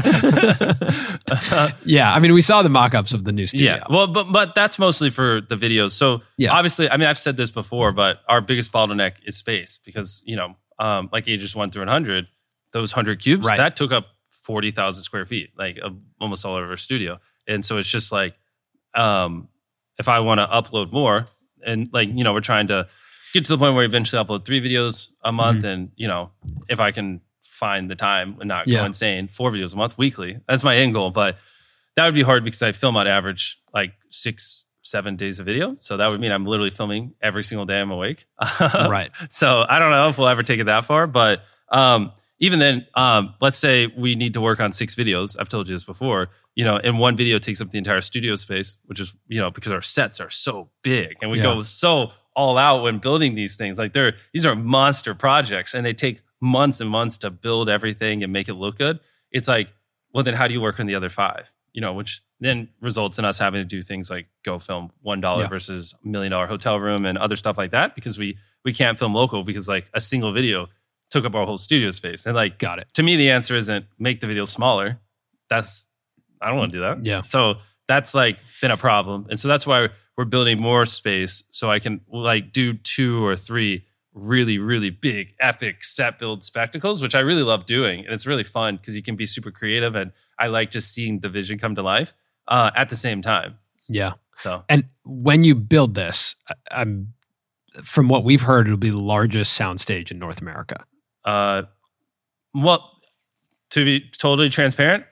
it. Yeah, I mean, we saw the mock-ups of the new studio. yeah, well, but but that's mostly for the videos. So Yeah. obviously, I mean, I've said this before, but our biggest bottleneck is space because you know, um, like ages one through one hundred, those one hundred cubes Right. that took up forty thousand square feet, like uh, almost all over our studio, and so it's just like, um, if I want to upload more, and like you know, we're trying to get to the point where we eventually upload three videos a month, Mm-hmm. and you know, if I can find the time and not Yeah. go insane, four videos a month weekly. That's my end goal, but that would be hard because I film on average like six, seven days a video. So that would mean I'm literally filming every single day I'm awake. Right. So I don't know if we'll ever take it that far, but um, even then, um, let's say we need to work on six videos. I've told you this before, you know, and one video takes up the entire studio space, which is, you know, because our sets are so big and we Yeah. go so all out when building these things. Like they're, these are monster projects and they take months and months to build everything and make it look good. It's like, well, then how do you work on the other five? You know, which then results in us having to do things like go film one dollar Yeah. versus a million dollar hotel room and other stuff like that because we we can't film local because like a single video took up our whole studio space. And like, Got it. to me, the answer isn't make the video smaller. That's I don't want to do that. Yeah. So that's like been a problem, and so that's why we're building more space so I can like do two or three really, really big, epic set build spectacles, which I really love doing. And it's really fun because you can be super creative. And I like just seeing the vision come to life uh, at the same time. Yeah. So, And when you build this, I- I'm from what we've heard, it'll be the largest soundstage in North America. uh, well, to be totally transparent,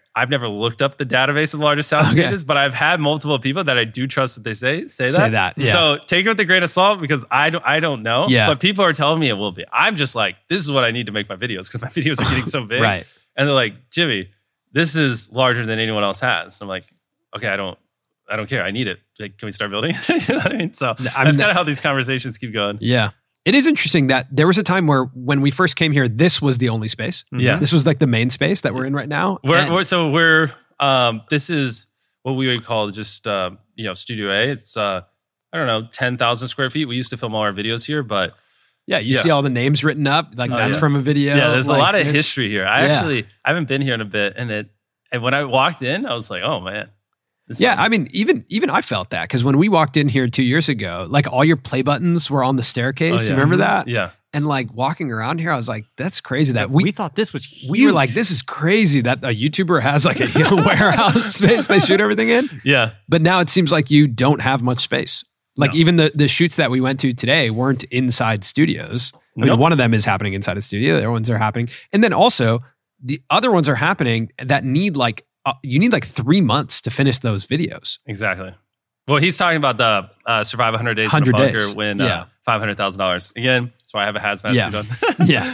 I've never looked up the database of the largest sound Okay. stages, but I've had multiple people that I do trust that they say say that. Say that, yeah. So take it with a grain of salt because I don't I don't know. Yeah. But people are telling me it will be. I'm just like, this is what I need to make my videos because my videos are getting so big. Right. And they're like, Jimmy, this is larger than anyone else has. I'm like, okay, I don't I don't care. I need it. Like, can we start building? You know what I mean? So I'm that's not- kind of how these conversations keep going. Yeah. It is interesting that there was a time where when we first came here, this was the only space. Yeah. This was like the main space that we're in right now. We're, And- we're so we're um this is what we would call just uh, you know Studio A. It's uh I don't know ten thousand square feet. We used to film all our videos here, but yeah, you yeah. see all the names written up. Like Oh, that's yeah. from a video. yeah, there's Like, a lot of there's- history here. I Yeah. actually I haven't been here in a bit, and it and when I walked in, I was like, oh man, this Yeah, I mean, even even I felt that because when we walked in here two years ago, like all your play buttons were on the staircase. Oh, yeah. You remember that? yeah. And like walking around here, I was like, that's crazy that we, we thought this was huge. we were like, this is crazy that a YouTuber has like a warehouse space they shoot everything in. Yeah. But now it seems like you don't have much space. Like No. even the the shoots that we went to today weren't inside studios. I mean, Nope. one of them is happening inside a studio. The other ones are happening, and then also the other ones are happening that need like uh, you need like three months to finish those videos. Exactly. Well, he's talking about the uh, survive one hundred days in a one hundred bunker, days. win Yeah. uh, five hundred thousand dollars. Again, that's why I have a hazmat Yeah. suit on. Yeah.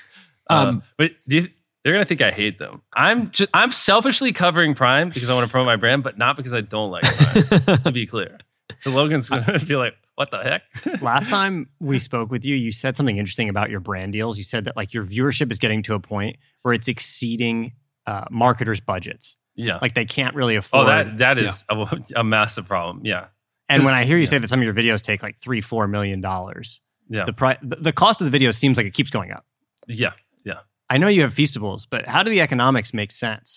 Um, Um, but do you, they're gonna think I hate them. I'm just I'm selfishly covering Prime because I want to promote my brand, but not because I don't like Prime. To be clear, the Logan's gonna be like, "What the heck?" Last time we spoke with you, you said something interesting about your brand deals. You said that like your viewership is getting to a point where it's exceeding uh, marketers' budgets. Yeah. Like they can't really afford. Oh, that that is a, a massive problem. Yeah. and when I hear you yeah. say that some of your videos take like three, four million dollars, Yeah. the price, the, the cost of the video seems like it keeps going up. Yeah. Yeah. I know you have Feastables, but how do the economics make sense?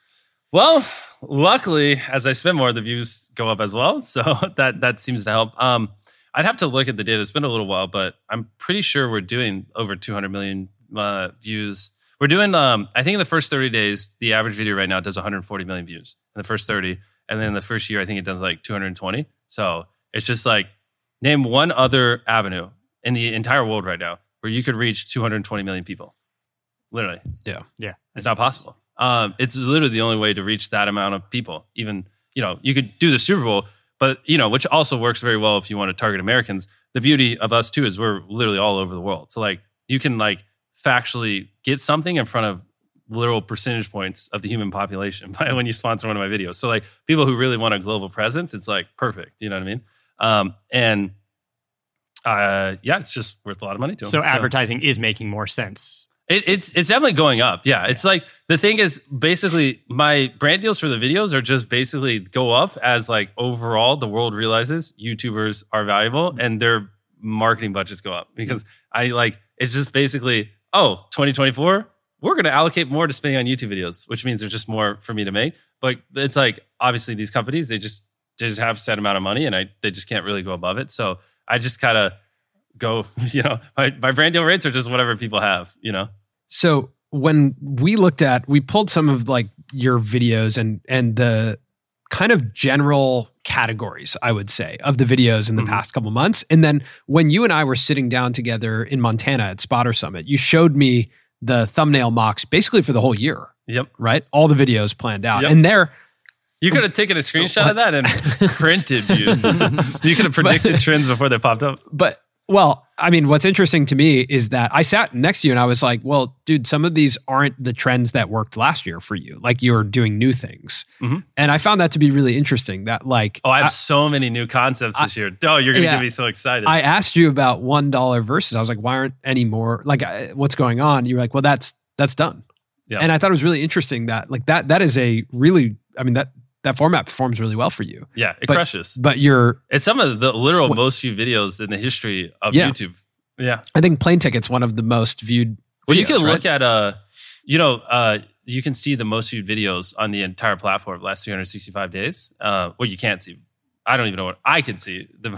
Well, luckily, as I spend more, the views go up as well. So that that seems to help. Um, I'd have to look at the data. It's been a little while, but I'm pretty sure we're doing over two hundred million uh, views. We're doing, um, I think in the first thirty days, the average video right now does one hundred forty million views in the first thirty. And then the first year, I think it does like two hundred twenty. So it's just like, name one other avenue in the entire world right now where you could reach two hundred twenty million people. Literally. Yeah. Yeah. It's not possible. Um, it's literally the only way to reach that amount of people. Even, you know, you could do the Super Bowl, but, you know, which also works very well if you want to target Americans. The beauty of us, too, is we're literally all over the world. So, like, you can, like, factually get something in front of literal percentage points of the human population by when you sponsor one of my videos. So, like, people who really want a global presence, it's, like, perfect. You know what I mean? Um, and, uh, yeah, it's just worth a lot of money to them. So advertising is making more sense. It, it's it's definitely going up. Yeah, it's like the thing is basically my brand deals for the videos are just basically go up as like overall the world realizes YouTubers are valuable and their marketing budgets go up because I like it's just basically oh twenty twenty-four we're going to allocate more to spending on YouTube videos, which means there's just more for me to make. But it's like obviously these companies they just they just have a set amount of money and I they just can't really go above it. So I just kind of go you know my my brand deal rates are just whatever people have you know. So when we looked at, we pulled some of like your videos and and the kind of general categories, I would say, of the videos in the Mhm. past couple months. And then when you and I were sitting down together in Montana at Spotter Summit, you showed me the thumbnail mocks basically for the whole year, Yep. right? All the videos planned out. Yep. And there, You could have taken a screenshot of that and printed views. You could have predicted trends before they popped up. but well, I mean, what's interesting to me is that I sat next to you and I was like, well, dude, some of these aren't the trends that worked last year for you. Like you're doing new things. Mhm. And I found that to be really interesting that like, Oh, I have I, so many new concepts this year. Oh, you're going to Yeah. get me so excited. I asked you about one dollar versus. I was like, why aren't any more? Like, uh, what's going on? You were like, well, that's that's done. Yeah. And I thought it was really interesting that like that that is a really, I mean that that format performs really well for you. yeah, it but- crushes. But you're, It's some of the literal What- most viewed videos in the history of Yeah. YouTube. Yeah. I think Plane Ticket's one of the most viewed. Well, you videos, can right? look at, uh, you know, uh, you can see the most viewed videos on the entire platform last three hundred sixty-five days. Uh, well, you can't see. I don't even know what I can see. The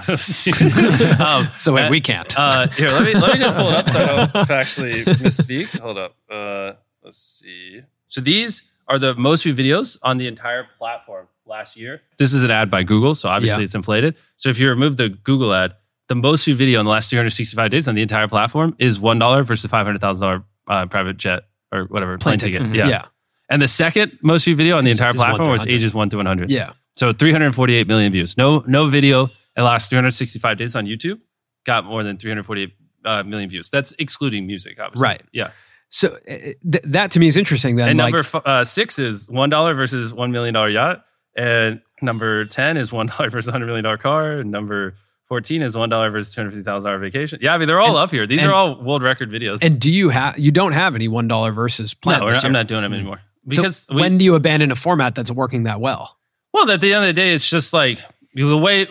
most. um, So wait, uh, we can't. Uh, here, let me let me just pull it up so I don't actually misspeak. Hold up. Uh, let's see. So these are the most viewed videos on the entire platform last year. This is an ad by Google, so obviously Yeah. it's inflated. So if you remove the Google ad, the most viewed video in the last three hundred sixty-five days on the entire platform is one dollar versus five hundred thousand dollar uh, private jet or whatever plane, Plane ticket. ticket. Yeah. yeah. And the second most viewed video on the Is- entire is one platform to was one hundred. ages one to one hundred. Yeah. So three hundred forty-eight million views. No, no video in the last three hundred sixty-five days on YouTube got more than three hundred forty-eight uh, million views. That's excluding music, obviously. Right. Yeah. So uh, th- that to me is interesting. Then, And like, number f- uh, six is one dollar versus one million dollar yacht. And number ten is one dollar versus a hundred million dollar car. And number fourteen is one dollar versus two hundred fifty thousand dollar vacation. Yeah, I mean they're all And- up here. These and- are all world record videos. and do you have? You don't have any one dollar versus plan. no, we're this not, I'm year. not doing them anymore because so we, when do you abandon a format that's working that well? well, at the end of the day, it's just like the way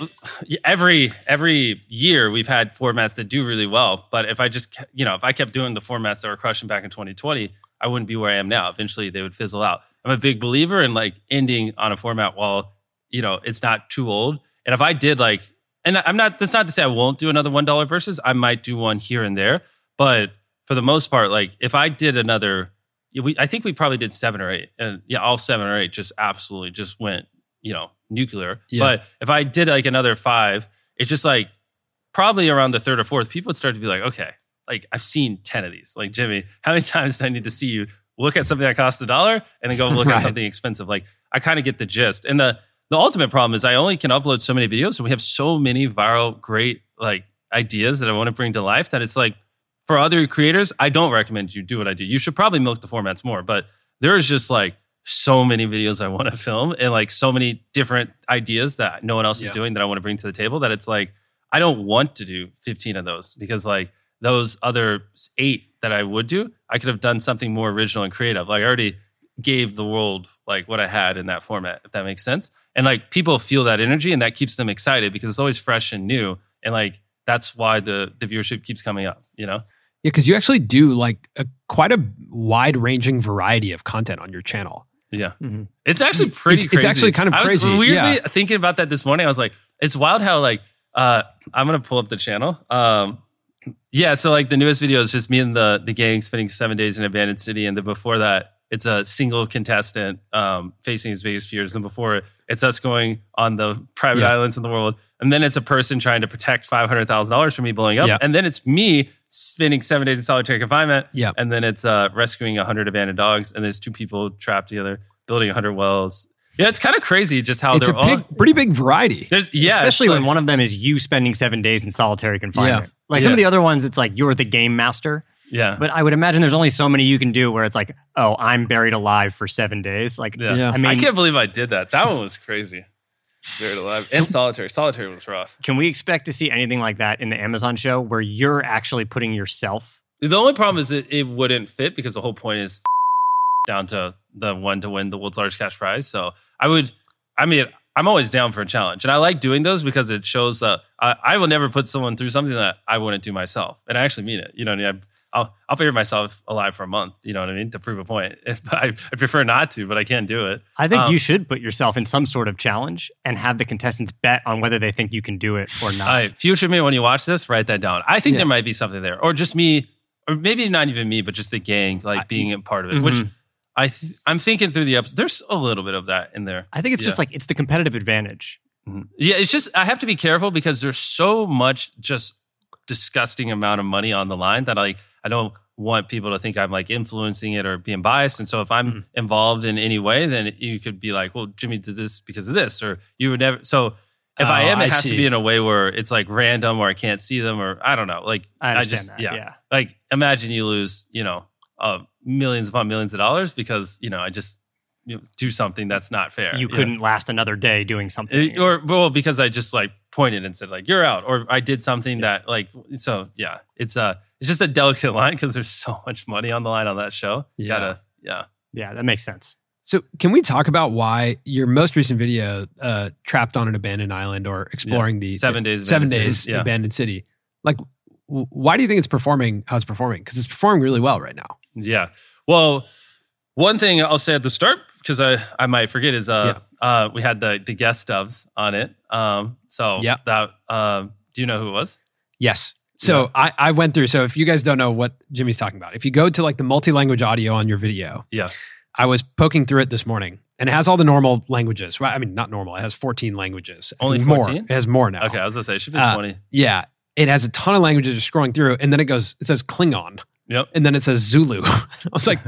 every every year we've had formats that do really well. But if I just ke- you know if I kept doing the formats that were crushing back in twenty twenty, I wouldn't be where I am now. Eventually, they would fizzle out. I'm a big believer in like ending on a format while you know it's not too old. And if I did like, and I'm not. That's not to say I won't do another one dollar versus. I might do one here and there, but for the most part, like if I did another, we I think we probably did seven or eight, and yeah, all seven or eight just absolutely just went you know nuclear. Yeah. But if I did like another five, it's just like probably around the third or fourth, people would start to be like, okay, like I've seen ten of these. Like Jimmy, how many times do I need to see you look at something that costs a dollar and then go look Right. at something expensive? Like I kind of get the gist. And the the ultimate problem is I only can upload so many videos, so we have so many viral, great like ideas that I want to bring to life that it's like for other creators, I don't recommend you do what I do. You should probably milk the formats more, but there is just like so many videos I want to film and like so many different ideas that no one else Yeah. is doing that I want to bring to the table that it's like I don't want to do fifteen of those because like those other eight that I would do, I could have done something more original and creative. Like I already gave the world like what I had in that format, if that makes sense. And like people feel that energy and that keeps them excited because it's always fresh and new. And like that's why the the viewership keeps coming up, you know? Yeah, because you actually do like a quite a wide ranging variety of content on your channel. Yeah. Mhm. It's actually pretty It's- it's crazy. actually kind of I was crazy, weirdly yeah. thinking about that this morning. I was like, it's wild how like uh I'm gonna pull up the channel. Um yeah, so like the newest video is just me and the the gang spending seven days in an abandoned city, and then before that, it's a single contestant um facing his biggest fears, and before it, it's us going on the private Yeah. islands in the world, and then it's a person trying to protect five hundred thousand dollars from me blowing up, Yeah. and then it's me spending seven days in solitary confinement, Yeah. and then it's uh rescuing one hundred abandoned dogs, and there's two people trapped together building one hundred wells. Yeah, it's kind of crazy just how It's a they're all. big, pretty big variety. There's yeah, Especially it's when like- one of them is you spending seven days in solitary confinement. Yeah. Like some of Yeah. the other ones, it's like you're the game master. yeah, But I would imagine there's only so many you can do where it's like, oh, I'm buried alive for seven days. Like, yeah. Yeah. I mean, I can't believe I did that. That one was crazy. Buried alive and solitary. Solitary was rough. can we expect to see anything like that in the Amazon show where you're actually putting yourself? The only problem is that it wouldn't fit because the whole point is down to the one to win the world's largest cash prize. So I would, I mean, I'm always down for a challenge, and I like doing those because it shows that I, I will never put someone through something that I wouldn't do myself, and I actually mean it. You know what I mean? I'll I'll bury myself alive for a month. You know what I mean? To prove a point. If I, I prefer not to, but I can't do it. I think Um, you should put yourself in some sort of challenge and have the contestants bet on whether they think you can do it or not. All right, future me, when you watch this, write that down. I think Yeah. there might be something there, or just me, or maybe not even me, but just the gang, like being a part of it. Which Mhm. I th- I'm thinking through the episode. There's a little bit of that in there. I think it's just Yeah. like it's the competitive advantage. Mhm. Yeah, it's just I have to be careful because there's so much just disgusting amount of money on the line that like I don't want people to think I'm like influencing it or being biased. And so if I'm Mhm. involved in any way, then you could be like, well, Jimmy did this because of this, or you would never. So if I Oh, am, it I has see. to be in a way where it's like random or I can't see them or I don't know. Like I understand just that. yeah. Yeah. Like imagine you lose, you know, uh, millions upon millions of dollars because you know I just you know, do something that's not fair. You know? couldn't last another day doing something. Uh, or well because I just like pointed and said like you're out, or I did something that like so yeah it's uh it's just a delicate line because there's so much money on the line on that show. You Yeah. gotta yeah yeah, that makes sense. So, can we talk about why your most recent video, uh, "Trapped on an Abandoned Island" or exploring the Seven the Days seven Abandoned days City, yeah. abandoned city? Like, w- why do you think it's performing how it's performing? Because it's performing really well right now. yeah. Well, one thing I'll say at the start because I I might forget is uh uh we had the the guest doves on it. Um so Yeah. that um do you know who it was? Yes. So I, I went through. So if you guys don't know what Jimmy's talking about, if you go to like the multi-language audio on your video, Yeah. I was poking through it this morning, and it has all the normal languages. Right? I mean, not normal. It has fourteen languages. I Only think more. fourteen? It has more now. Okay, I was gonna say it should be Uh, twenty. Yeah. It has a ton of languages just scrolling through, and then it goes. It says Klingon, Yep. and then it says Zulu. I was like, what?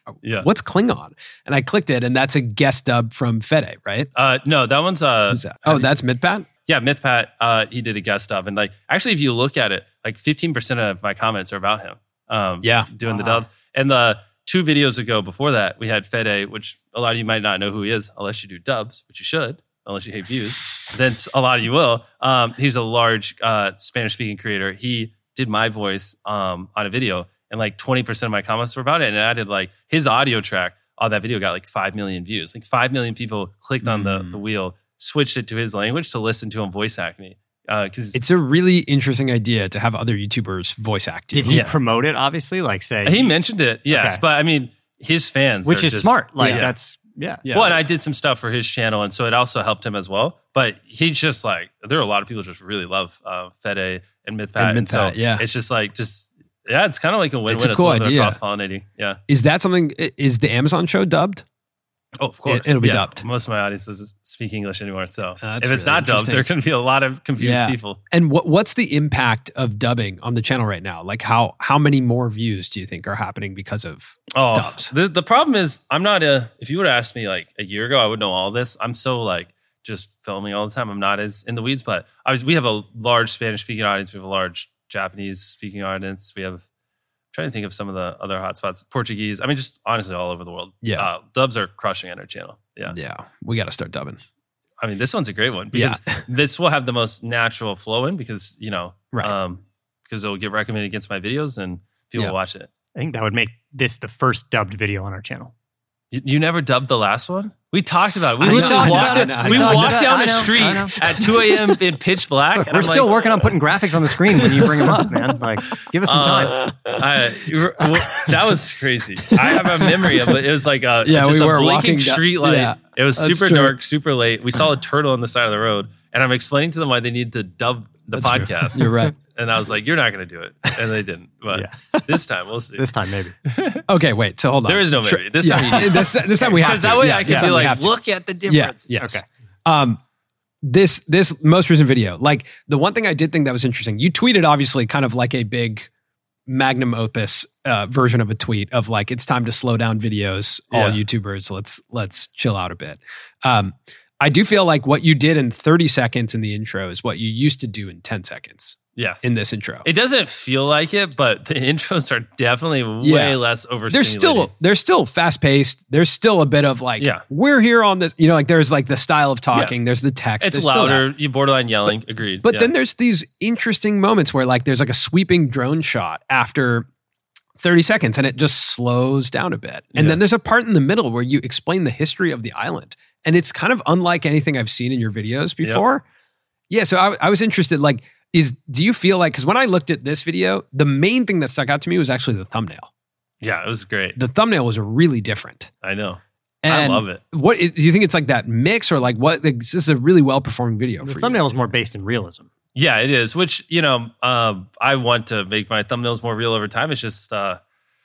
Yeah. what's Klingon? And I clicked it, and that's a guest dub from Fede, right? Uh, no, that one's uh, Who's that? Oh, that's MythPat? yeah, MythPat. Uh, he did a guest dub, and like actually, if you look at it, like fifteen percent of my comments are about him. Um, Yeah. doing the Wow. dubs. And the two videos ago before that, we had Fede, which a lot of you might not know who he is unless you do dubs, which you should, unless you hate views. Then a lot of you will. Um, he's a large uh, Spanish speaking creator. He did my voice um, on a video, and like twenty percent of my comments were about it. And I did like his audio track on that video got like five million views. Like five million people clicked on the, the wheel, switched it to his language to listen to him voice act me. Because It's a really interesting idea to have other YouTubers voice act you. Did he Yeah. promote it? Obviously, like say he mentioned it, yes. Okay. But I mean, his fans, which are is just- smart. Like yeah. that's yeah. Yeah. Well, and I did some stuff for his channel, and so it also helped him as well. But he just like there are a lot of people just really love uh, Fede and MythPat, And and, so MythPat, yeah. it's just like just yeah, it's kind of like a win-win. It's a It's, cool a little idea. bit of cross-pollinating. Yeah. Is that something, i- is the Amazon show dubbed? Oh, of course. It- it'll be Yeah. dubbed. Most of my audience doesn't speak English anymore, so that's if it's really not dubbed, interesting. there are going to be a lot of confused Yeah. people. And what what's the impact of dubbing on the channel right now? Like how how many more views do you think are happening because of Oh, dubs? the the problem is I'm not a. If you would have asked me like a year ago, I would know all this. I'm so like just filming all the time. I'm not as in the weeds, but I was, we have a large Spanish speaking audience. We have a large Japanese speaking audience. We have. I'm trying to think of some of the other hotspots. Portuguese. I mean, just honestly, all over the world. Yeah. uh, dubs are crushing on our channel. Yeah, Yeah, we got to start dubbing. I mean, this one's a great one because this will have the most natural flow in because you know, Right. um, because it'll get recommended against my videos and people Yeah. will watch it. I think that would make this the first dubbed video on our channel. You, you never dubbed the last one? We talked about it. We I literally know, I walked, know, in- I know, we I know. walked down I a know, street I know. at two a.m. in pitch black. Look, and we're I'm still like, working on putting graphics on the screen when you bring them up, man. Like, give us some time. Uh, I, that was crazy. I have a memory of it. It was like a, Yeah, just we a were blinking walking down- street light. yeah, it was that's super true. dark, super late. We saw a turtle on the side of the road, and I'm explaining to them why they need to dub the That's true. podcast. You're right. And I was like, "You're not going to do it," and they didn't. But Yeah. this time, we'll see. This time, maybe. Okay, wait. So hold on. There is no Sure. maybe. This Yeah. time you need to. this, this time we have to. Because that way Yeah, I can this be time we like, have to. "Look at the Yeah. difference." Yes. Okay. Um, this this most recent video, like the one thing I did think that was interesting. You tweeted obviously kind of like a big magnum opus uh, version of a tweet of like it's time to slow down videos. All Yeah. YouTubers, let's let's chill out a bit. Um, I do feel like what you did in thirty seconds in the intro is what you used to do in ten seconds Yes. in this intro. It doesn't feel like it, but the intros are definitely Yeah. way less They're overstimulating. still they're still fast paced. There's still a bit of like Yeah. we're here on this. You know, like there's like the style of talking. There's the text. It's there's still that. louder. You borderline yelling. Agreed. But Yeah. then there's these interesting moments where like there's like a sweeping drone shot after thirty seconds and it just slows down a bit. And Yeah. then there's a part in the middle where you explain the history of the island. And it's kind of unlike anything I've seen in your videos before. Yeah. So I, I was interested, like, is do you feel like, because when I looked at this video, the main thing that stuck out to me was actually the thumbnail. yeah, it was great. The thumbnail was really different. I know. And I love it. What do you think it's like that mix or like what? Like, this is a really well performing video The for thumbnail you. is more based in realism. Yeah, it is. Which you know, um, I want to make my thumbnails more real over time. It's just, uh,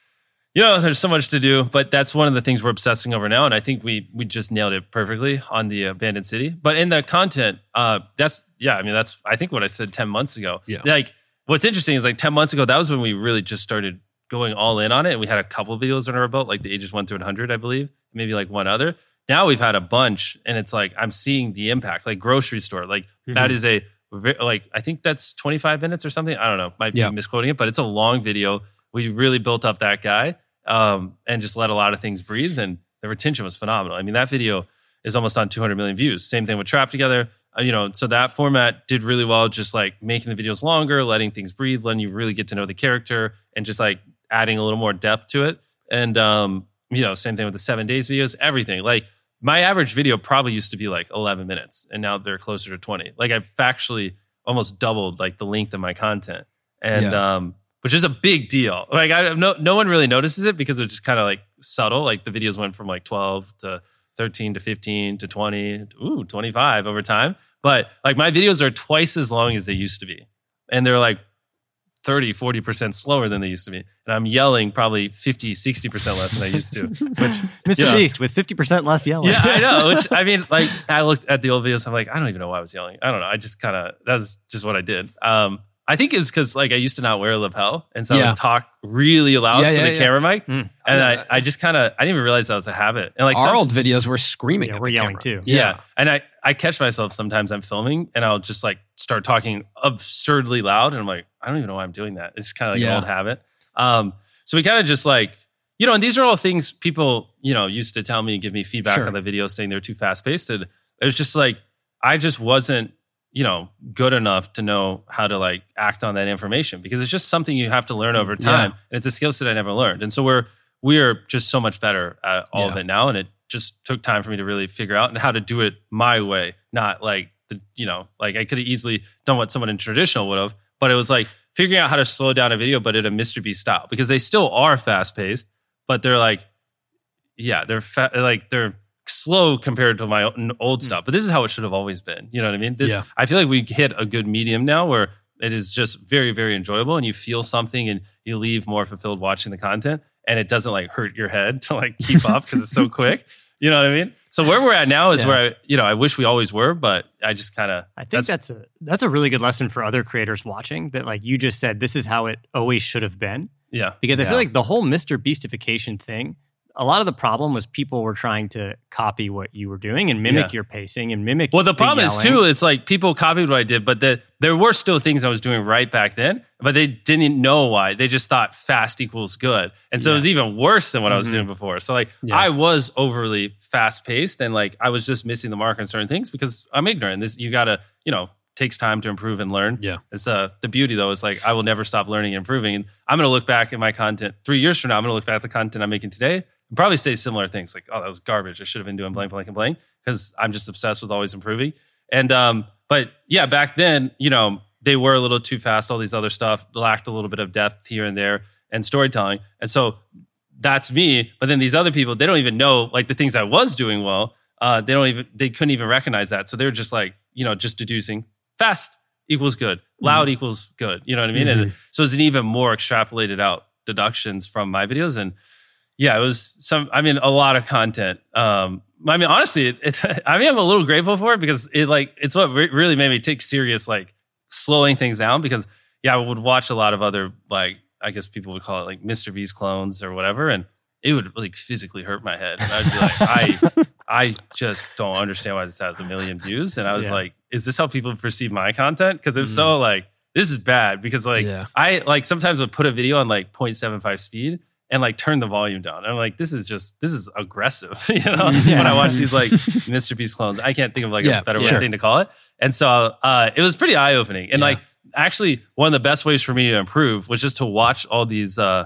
you know, there's so much to do. But that's one of the things we're obsessing over now, and I think we we just nailed it perfectly on the abandoned city. But in the content, uh, that's yeah. I mean, that's I think what I said ten months ago. Yeah. Like, what's interesting is like ten months ago, that was when we really just started going all in on it, and we had a couple of videos under our belt, like the ages one through one hundred, I believe, maybe like one other. Now we've had a bunch, and it's like I'm seeing the impact, like grocery store, like Mm-hmm. that is a ve- like I think that's twenty-five minutes or something. I don't know, might be Yeah. misquoting it, but it's a long video. We really built up that guy um, and just let a lot of things breathe, and the retention was phenomenal. I mean, that video is almost on two hundred million views. Same thing with Trap Together, uh, you know. So that format did really well, just like making the videos longer, letting things breathe, letting you really get to know the character, and just like adding a little more depth to it. And um, you know, same thing with the seven days videos, everything like. My average video probably used to be like eleven minutes, and now they're closer to twenty. Like I've factually almost doubled like the length of my content, and Yeah. um, which is a big deal. Like I no no one really notices it because it's just kind of like subtle. Like the videos went from like twelve to thirteen to fifteen to twenty, ooh twenty-five over time. But like my videos are twice as long as they used to be, and they're like thirty, forty percent slower than they used to be. And I'm yelling probably fifty, sixty percent less than I used to, which Mister Yeah. Beast with fifty percent less yelling. yeah, I know. Which I mean, like I looked at the old videos, I'm like, I don't even know why I was yelling. I don't know. I just kind of that was just what I did. Um, I think it's because like I used to not wear a lapel, and so I Yeah. would talk really loud Yeah, to yeah, the yeah. camera mic, Mm. and know I, that. I just kind of I didn't even realize that was a habit. And like Our some- old videos were screaming. Yeah, at we're the yelling camera. too. yeah. and I I catch myself sometimes I'm filming and I'll just like start talking absurdly loud, and I'm like I don't even know why I'm doing that. It's kind of like Yeah. an old habit. Um, so we kind of just like. You know, and these are all things people, you know, used to tell me and give me feedback Sure. on the videos saying they're too fast paced. And it was just like, I just wasn't, you know, good enough to know how to like act on that information because it's just something you have to learn over time. Yeah. And it's a skill set I never learned. And so we're, we're just so much better at all of Yeah. it now. And it just took time for me to really figure out and how to do it my way, not like the, you know, like I could have easily done what someone in traditional would have, but it was like figuring out how to slow down a video, but in a Mister Beast style because they still are fast paced. But they're like, yeah, they're fa- like they're slow compared to my old, old stuff. But this is how it should have always been. You know what I mean? This Yeah. I feel like we hit a good medium now where it is just very, very enjoyable, and you feel something, and you leave more fulfilled watching the content, and it doesn't like hurt your head to like keep up because it's so quick. You know what I mean? So where we're at now is Yeah. where I, you know I wish we always were, but I just kind of I think that's, a that's a really good lesson for other creators watching. That like you just said, this is how it always should have been. yeah. Because I Yeah. feel like the whole Mister Beastification thing, a lot of the problem was people were trying to copy what you were doing and mimic Yeah. your pacing and mimic. Well, the the problem is yelling. too, it's like people copied what I did, but the, there were still things I was doing right back then, but they didn't know why. They just thought fast equals good. And so it was even worse than what I was Mhm. doing before. So like Yeah. I was overly fast paced and like I was just missing the mark on certain things because I'm ignorant. This, you gotta, you know, takes time to improve and learn. Yeah. It's the, the beauty though, is like, I will never stop learning and improving. And I'm going to look back at my content three years from now. I'm going to look back at the content I'm making today and probably say similar things like, oh, that was garbage. I should have been doing blank, blank, and blank because I'm just obsessed with always improving. And, um, but yeah, back then, you know, they were a little too fast. All these other stuff lacked a little bit of depth here and there and storytelling. And so that's me. But then these other people, they don't even know like the things I was doing well. Uh, they don't even, they couldn't even recognize that. So they're just like, you know, just deducing fast equals good, loud Mm-hmm. equals good. You know what I mean? And so it's an even more extrapolated out deductions from my videos. And yeah, it was some, I mean, a lot of content. Um, I mean, honestly, it, it, I mean, I'm a little grateful for it because it like, it's what re- really made me take serious, like slowing things down because yeah, I would watch a lot of other, like, I guess people would call it like Mister Beast clones or whatever. And it would like physically hurt my head. And I'd be like, I, I just don't understand why this has a million views. And I was Yeah. like, is this how people perceive my content? Because if so, like, this is bad because like Yeah. I like sometimes would put a video on like zero point seven five speed and like turn the volume down. And I'm like, this is just, this is aggressive, you know, when I watch these like Mister Beast clones. I can't think of like Yeah, a better sure. thing to call it. And so uh, it was pretty eye opening. And Yeah. like, actually, one of the best ways for me to improve was just to watch all these. Uh,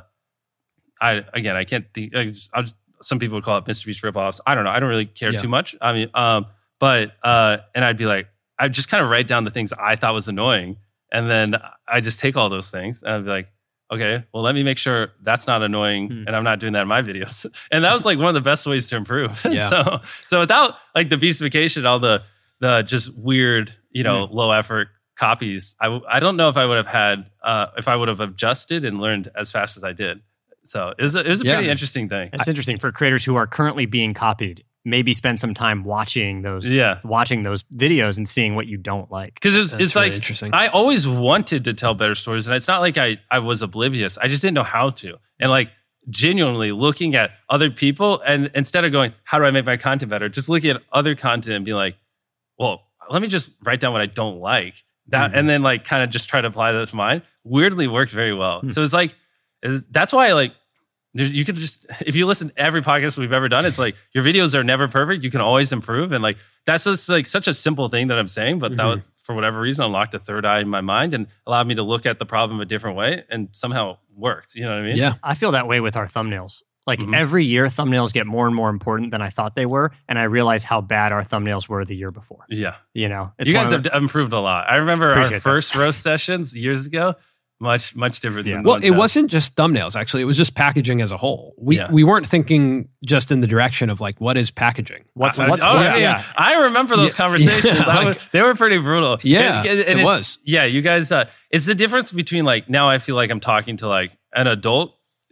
I again, I can't think. I just, I'll just, some people would call it Mister Beast ripoffs. I don't know. I don't really care Yeah. too much. I mean, um, but uh, and I'd be like, I'd just kind of write down the things I thought was annoying, and then I just take all those things and I'd be like, okay, well, let me make sure that's not annoying, Hmm. and I'm not doing that in my videos. And that was like one of the best ways to improve. Yeah. so, so without like the beastification, all the the just weird, you know, low effort copies, I w- I don't know if I would have had uh, if I would have adjusted and learned as fast as I did. So it was a, it was a Yeah. pretty interesting thing. It's interesting for creators who are currently being copied. Maybe spend some time watching those, Yeah. watching those videos and seeing what you don't like. Because it's, That's it's really like interesting. I always wanted to tell better stories, and it's not like I I was oblivious. I just didn't know how to. And like genuinely looking at other people, and instead of going, "How do I make my content better?" just looking at other content and be like, "Well, let me just write down what I don't like." That Mhm. and then like kind of just try to apply that to mine. Weirdly worked very well. Hmm. So it's like it's- that's why I like. There- You could just, if you listen to every podcast we've ever done, it's like your videos are never perfect. You can always improve. And like, that's just like such a simple thing that I'm saying, but that Mhm. would, for whatever reason, unlocked a third eye in my mind and allowed me to look at the problem a different way and somehow worked. You know what I mean? Yeah. I feel that way with our thumbnails. Like Mhm. every year, thumbnails get more and more important than I thought they were, and I realize how bad our thumbnails were the year before. Yeah. You know, it's you one guys of have the- improved a lot. I remember our Appreciate that. first roast sessions years ago, much, much different Yeah. than Well, ones it now. wasn't just thumbnails. Actually, it was just packaging as a whole. We Yeah. we weren't thinking just in the direction of like what is packaging. what's I, what's oh, what- I, mean, yeah. I remember those Yeah. conversations. Yeah, I like- was- they were pretty brutal. Yeah, And- and- and it was. Yeah, you guys. Uh, it's the difference between like now I feel like I'm talking to like an adult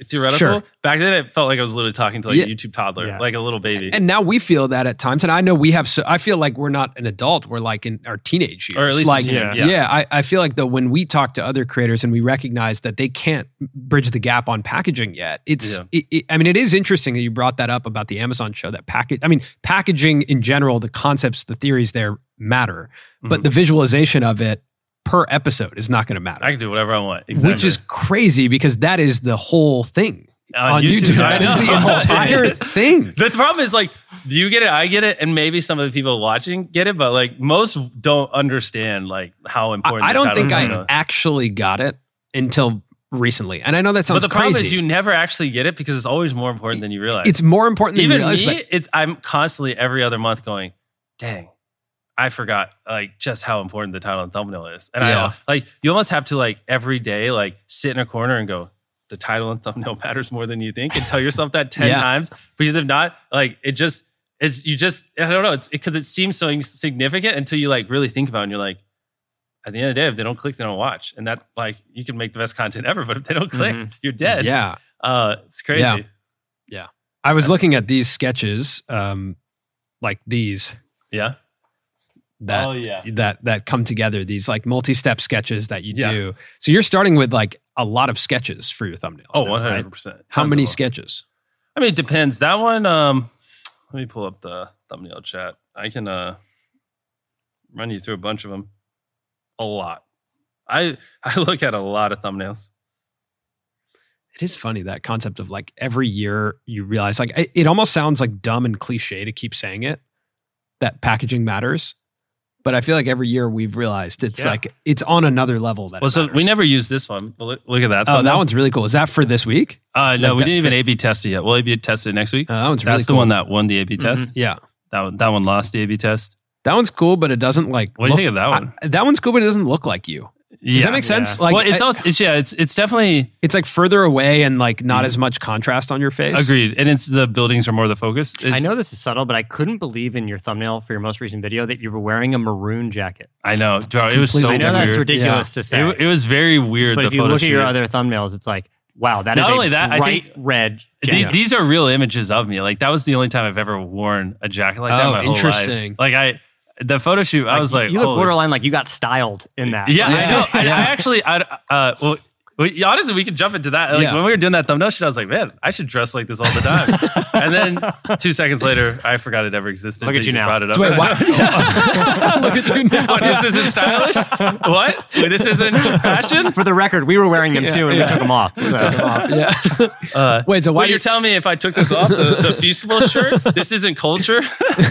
theoretical. Sure. Back then, it felt like I was literally talking to like Yeah. a YouTube toddler, Yeah. like a little baby. And now we feel that at times, and I know we have. So I feel like we're not an adult; we're like in our teenage years. Or at least like, a teenager, yeah, yeah. I, I feel like though when we talk to other creators and we recognize that they can't bridge the gap on packaging yet, it's. Yeah. It, it, I mean, it is interesting that you brought that up about the Amazon show. That package. I mean, packaging in general, the concepts, the theories there matter, but Mhm. the visualization of it per episode is not going to matter. I can do whatever I want. Exactly. Which is crazy because that is the whole thing On on, YouTube, YouTube. I That is the know. entire thing. The problem is like you get it, I get it, and maybe some of the people watching get it, but like most don't understand like how I, important. I the don't title think and I thumbnail is. actually got it until recently, and I know that But sounds the crazy. problem is you never actually get it because it's always more important than you realize. it's more important than Even you realize. me, But it's I'm constantly every other month going, dang, I forgot like just how important the title and thumbnail is. And Yeah. I like you almost have to like every day like sit in a corner and go, the title and thumbnail matters more than you think, and tell yourself that ten Yeah. times. Because if not, like it just it's you just I don't know, it's because it, it seems so insignificant until you like really think about it and you're like, at the end of the day, if they don't click, they don't watch. And that like you can make the best content ever, but if they don't click, Mhm. you're dead. yeah, Uh it's crazy. Yeah. I was looking at these sketches, um, like these Yeah. that Oh, yeah. that that come together. These like multi-step sketches that you Yeah. do. So you're starting with like a lot of sketches for your thumbnails. Oh, now, one right? hundred percent. How Tons many of them. sketches? I mean, it depends. That one, um, let me pull up the thumbnail chat. I can uh, run you through a bunch of them. A lot. I I look at a lot of thumbnails. It is funny that concept of like every year you realize like it, it almost sounds like dumb and cliche to keep saying it that packaging matters, but I feel like every year we've realized it's Yeah. like it's on another level. That Well, it so matters. we never used this one. But look, look at that. Oh, that thumbnail. one's really cool. Is that for this week? Uh, no, like we that didn't even fit- A B test it yet. We'll A B test it next week. Uh, that one's That's really the cool. one that won the A B test. Yeah, That one, that one lost the A B test. that one's cool, but it doesn't like. What do you look- think of that one? I- that one's cool, but it doesn't look like you. Does Yeah. that make sense? Yeah. Like, well, it's I- also it's yeah, it's it's definitely it's like further away and like not as much contrast on your face. agreed, and it's the buildings are more the focus. It's, I know this is subtle, but I couldn't believe in your thumbnail for your most recent video that you were wearing a maroon jacket. I know. Bro, it was so completely I know that's weird. ridiculous Yeah. to say, It, it was very weird. but the if you photo look at your shoot. other thumbnails, it's like, wow, that is Not a only that, I bright think- red These, jacket. these are real images of me. Like that was the only time I've ever worn a jacket like that. Oh, my whole interesting. life. Like I, the photo shoot, I was like, you look holy- borderline like you got styled in that. Yeah, Yeah. I know. I, Yeah. I actually, I, uh, well, we, honestly, we could jump into that. Like Yeah. when we were doing that thumbnail shoot, I was like, man, I should dress like this all the time. And then two seconds later, I forgot it ever existed. Look at until you just now. Brought it up. So wait, why? Look at you now. What, this isn't stylish? What? Wait, this isn't fashion? For the record, we were wearing them too, and we took them off. So- Yeah. Uh, Wait, so why Wait, do you're you, telling me if I took this off, the, the Feastable shirt, this isn't culture?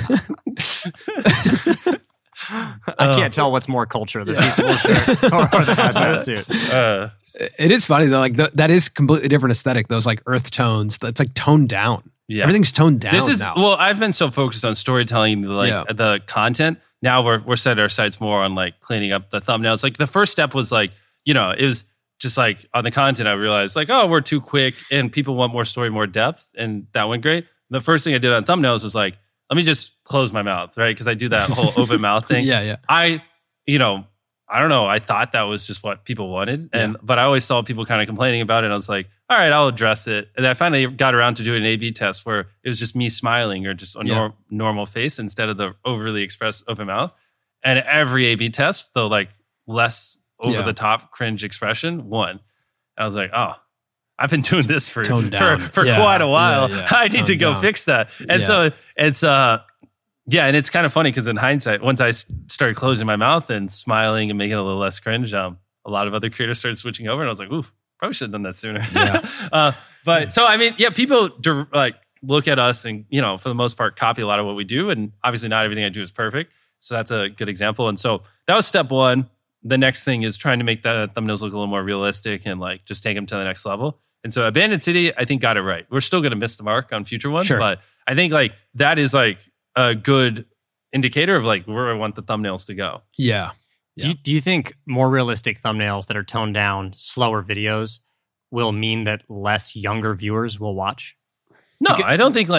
I can't tell what's more culture, the feasible shirt or, or the hazmat suit. Uh, it is funny though. Like th- that is completely different aesthetic. Those like earth tones. That's like toned down. Yeah. Everything's toned down. This is now. well, I've been so focused on storytelling, like Yeah. the content. Now we're we're setting our sights more on like cleaning up the thumbnails. Like the first step was like, you know, it was just like on the content. I realized like, oh, we're too quick, and people want more story, more depth, and that went great. The first thing I did on thumbnails was like, let me just close my mouth, right? Because I do that whole open mouth thing. Yeah, yeah. I, you know, I don't know. I thought that was just what people wanted, and but I always saw people kind of complaining about it. And I was like, all right, I'll address it. And I finally got around to doing an A B test where it was just me smiling or just a Yeah. nor- normal face instead of the overly expressed open mouth. And every A B test, the like less over Yeah. the top cringe expression, won. And I was like, oh, I've been doing this for Toned for, down. for Yeah. quite a while. Yeah, yeah. I need to Toned go down. fix that. And Yeah. so it's uh yeah, and it's kind of funny because in hindsight, once I s- started closing my mouth and smiling and making it a little less cringe, um, a lot of other creators started switching over, and I was like, "Ooh, probably should have done that sooner." Yeah. uh, but so I mean, yeah, people dir- like look at us and you know, for the most part, copy a lot of what we do, and obviously, not everything I do is perfect. So that's a good example. And so that was step one. The next thing is trying to make the thumbnails look a little more realistic and like just take them to the next level. And so Abandoned City, I think, got it right. We're still going to miss the mark on future ones, Sure. but I think like that is like a good indicator of like where I want the thumbnails to go. Yeah. Do, you, do you think more realistic thumbnails that are toned down, slower videos will mean that less younger viewers will watch? No, I don't think like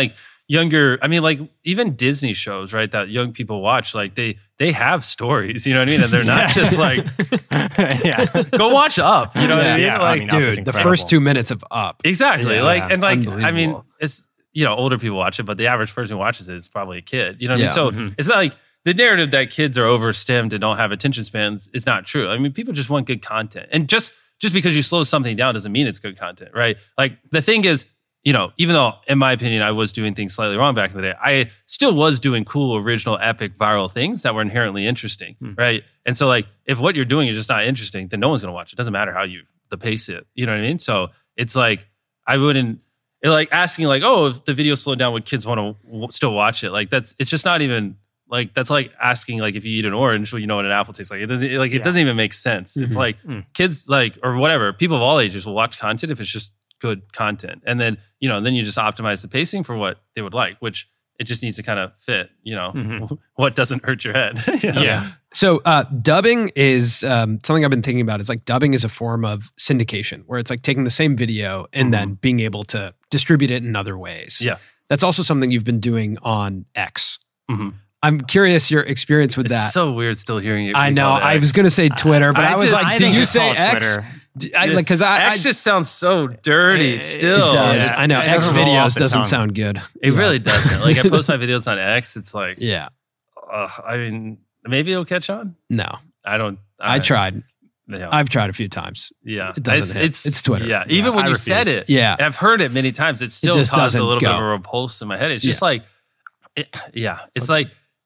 younger, I mean, like even Disney shows, right? That young people watch, like they they have stories, you know what I mean? And they're not just like, yeah. go watch Up, you know what I mean? Yeah, I Like, mean, Up is Dude, the incredible. first two minutes of Up. exactly. Yeah, like, yeah. and like, I mean, Unbelievable. it's, you know, older people watch it, but the average person who watches it is probably a kid, you know what Yeah. I mean? So Mhm. it's not like the narrative that kids are overstimmed and don't have attention spans is not true. I mean, people just want good content. And just, just because you slow something down doesn't mean it's good content, right? Like the thing is, you know, even though in my opinion, I was doing things slightly wrong back in the day, I still was doing cool, original, epic, viral things that were inherently interesting, Hmm. right? And so like, if what you're doing is just not interesting, then no one's going to watch it. It doesn't matter how you, the pace it, you know what I mean? So it's like, I wouldn't, it like asking like, oh, if the video slowed down, would kids want to w- still watch it? Like that's, it's just not even like, that's like asking like, if you eat an orange, well, you know what an apple tastes like. It doesn't, like, it Yeah. doesn't even make sense. It's Mhm. like Mm. kids like, or whatever, people of all ages will watch content if it's just good content. And then, you know, then you just optimize the pacing for what they would like, which it just needs to kind of fit, you know, Mhm. what doesn't hurt your head. you know? Yeah. So uh, dubbing is um, something I've been thinking about. Is like dubbing is a form of syndication, where it's like taking the same video and Mhm. then being able to distribute it in other ways. Yeah. That's also something you've been doing on X. Mhm. I'm curious your experience with It's that. so weird still hearing it. I being know. called I X. was going to say Twitter, but I, I was just- like, I do think you it's say called X? Twitter. D- I, like, because I, I, X just sounds so dirty it still. does. Yeah. I know. It X doesn't roll videos off the doesn't tongue. sound good. It Yeah. really doesn't. Like I post my videos on X, it's like, Yeah. uh, I mean, maybe it'll catch on. No. I don't. I tried. Yeah, I've tried a few times. yeah. it doesn't it's, hit. it's It's Twitter. Yeah, Yeah, even when I you refuse. said it, Yeah. and I've heard it many times, it still just causes a doesn't little go. bit of a repulse in my head. It's just Yeah. like, it, yeah, it's like.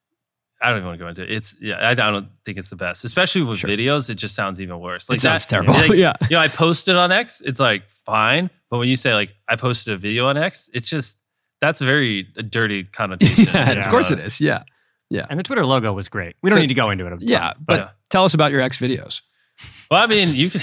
I don't even want to go into it. It's yeah, I, I don't think it's the best, especially with Sure. videos. It just sounds even worse. Like It sounds that- terrible. like, Yeah. you know, I posted on X. It's like fine, but when you say like I posted a video on X, it's just that's very a dirty connotation. Yeah, you of know? course it is. Yeah. And the Twitter logo was great. We don't So- need to go into it. Yeah. But Yeah. tell us about your X videos. Well, I mean, you can.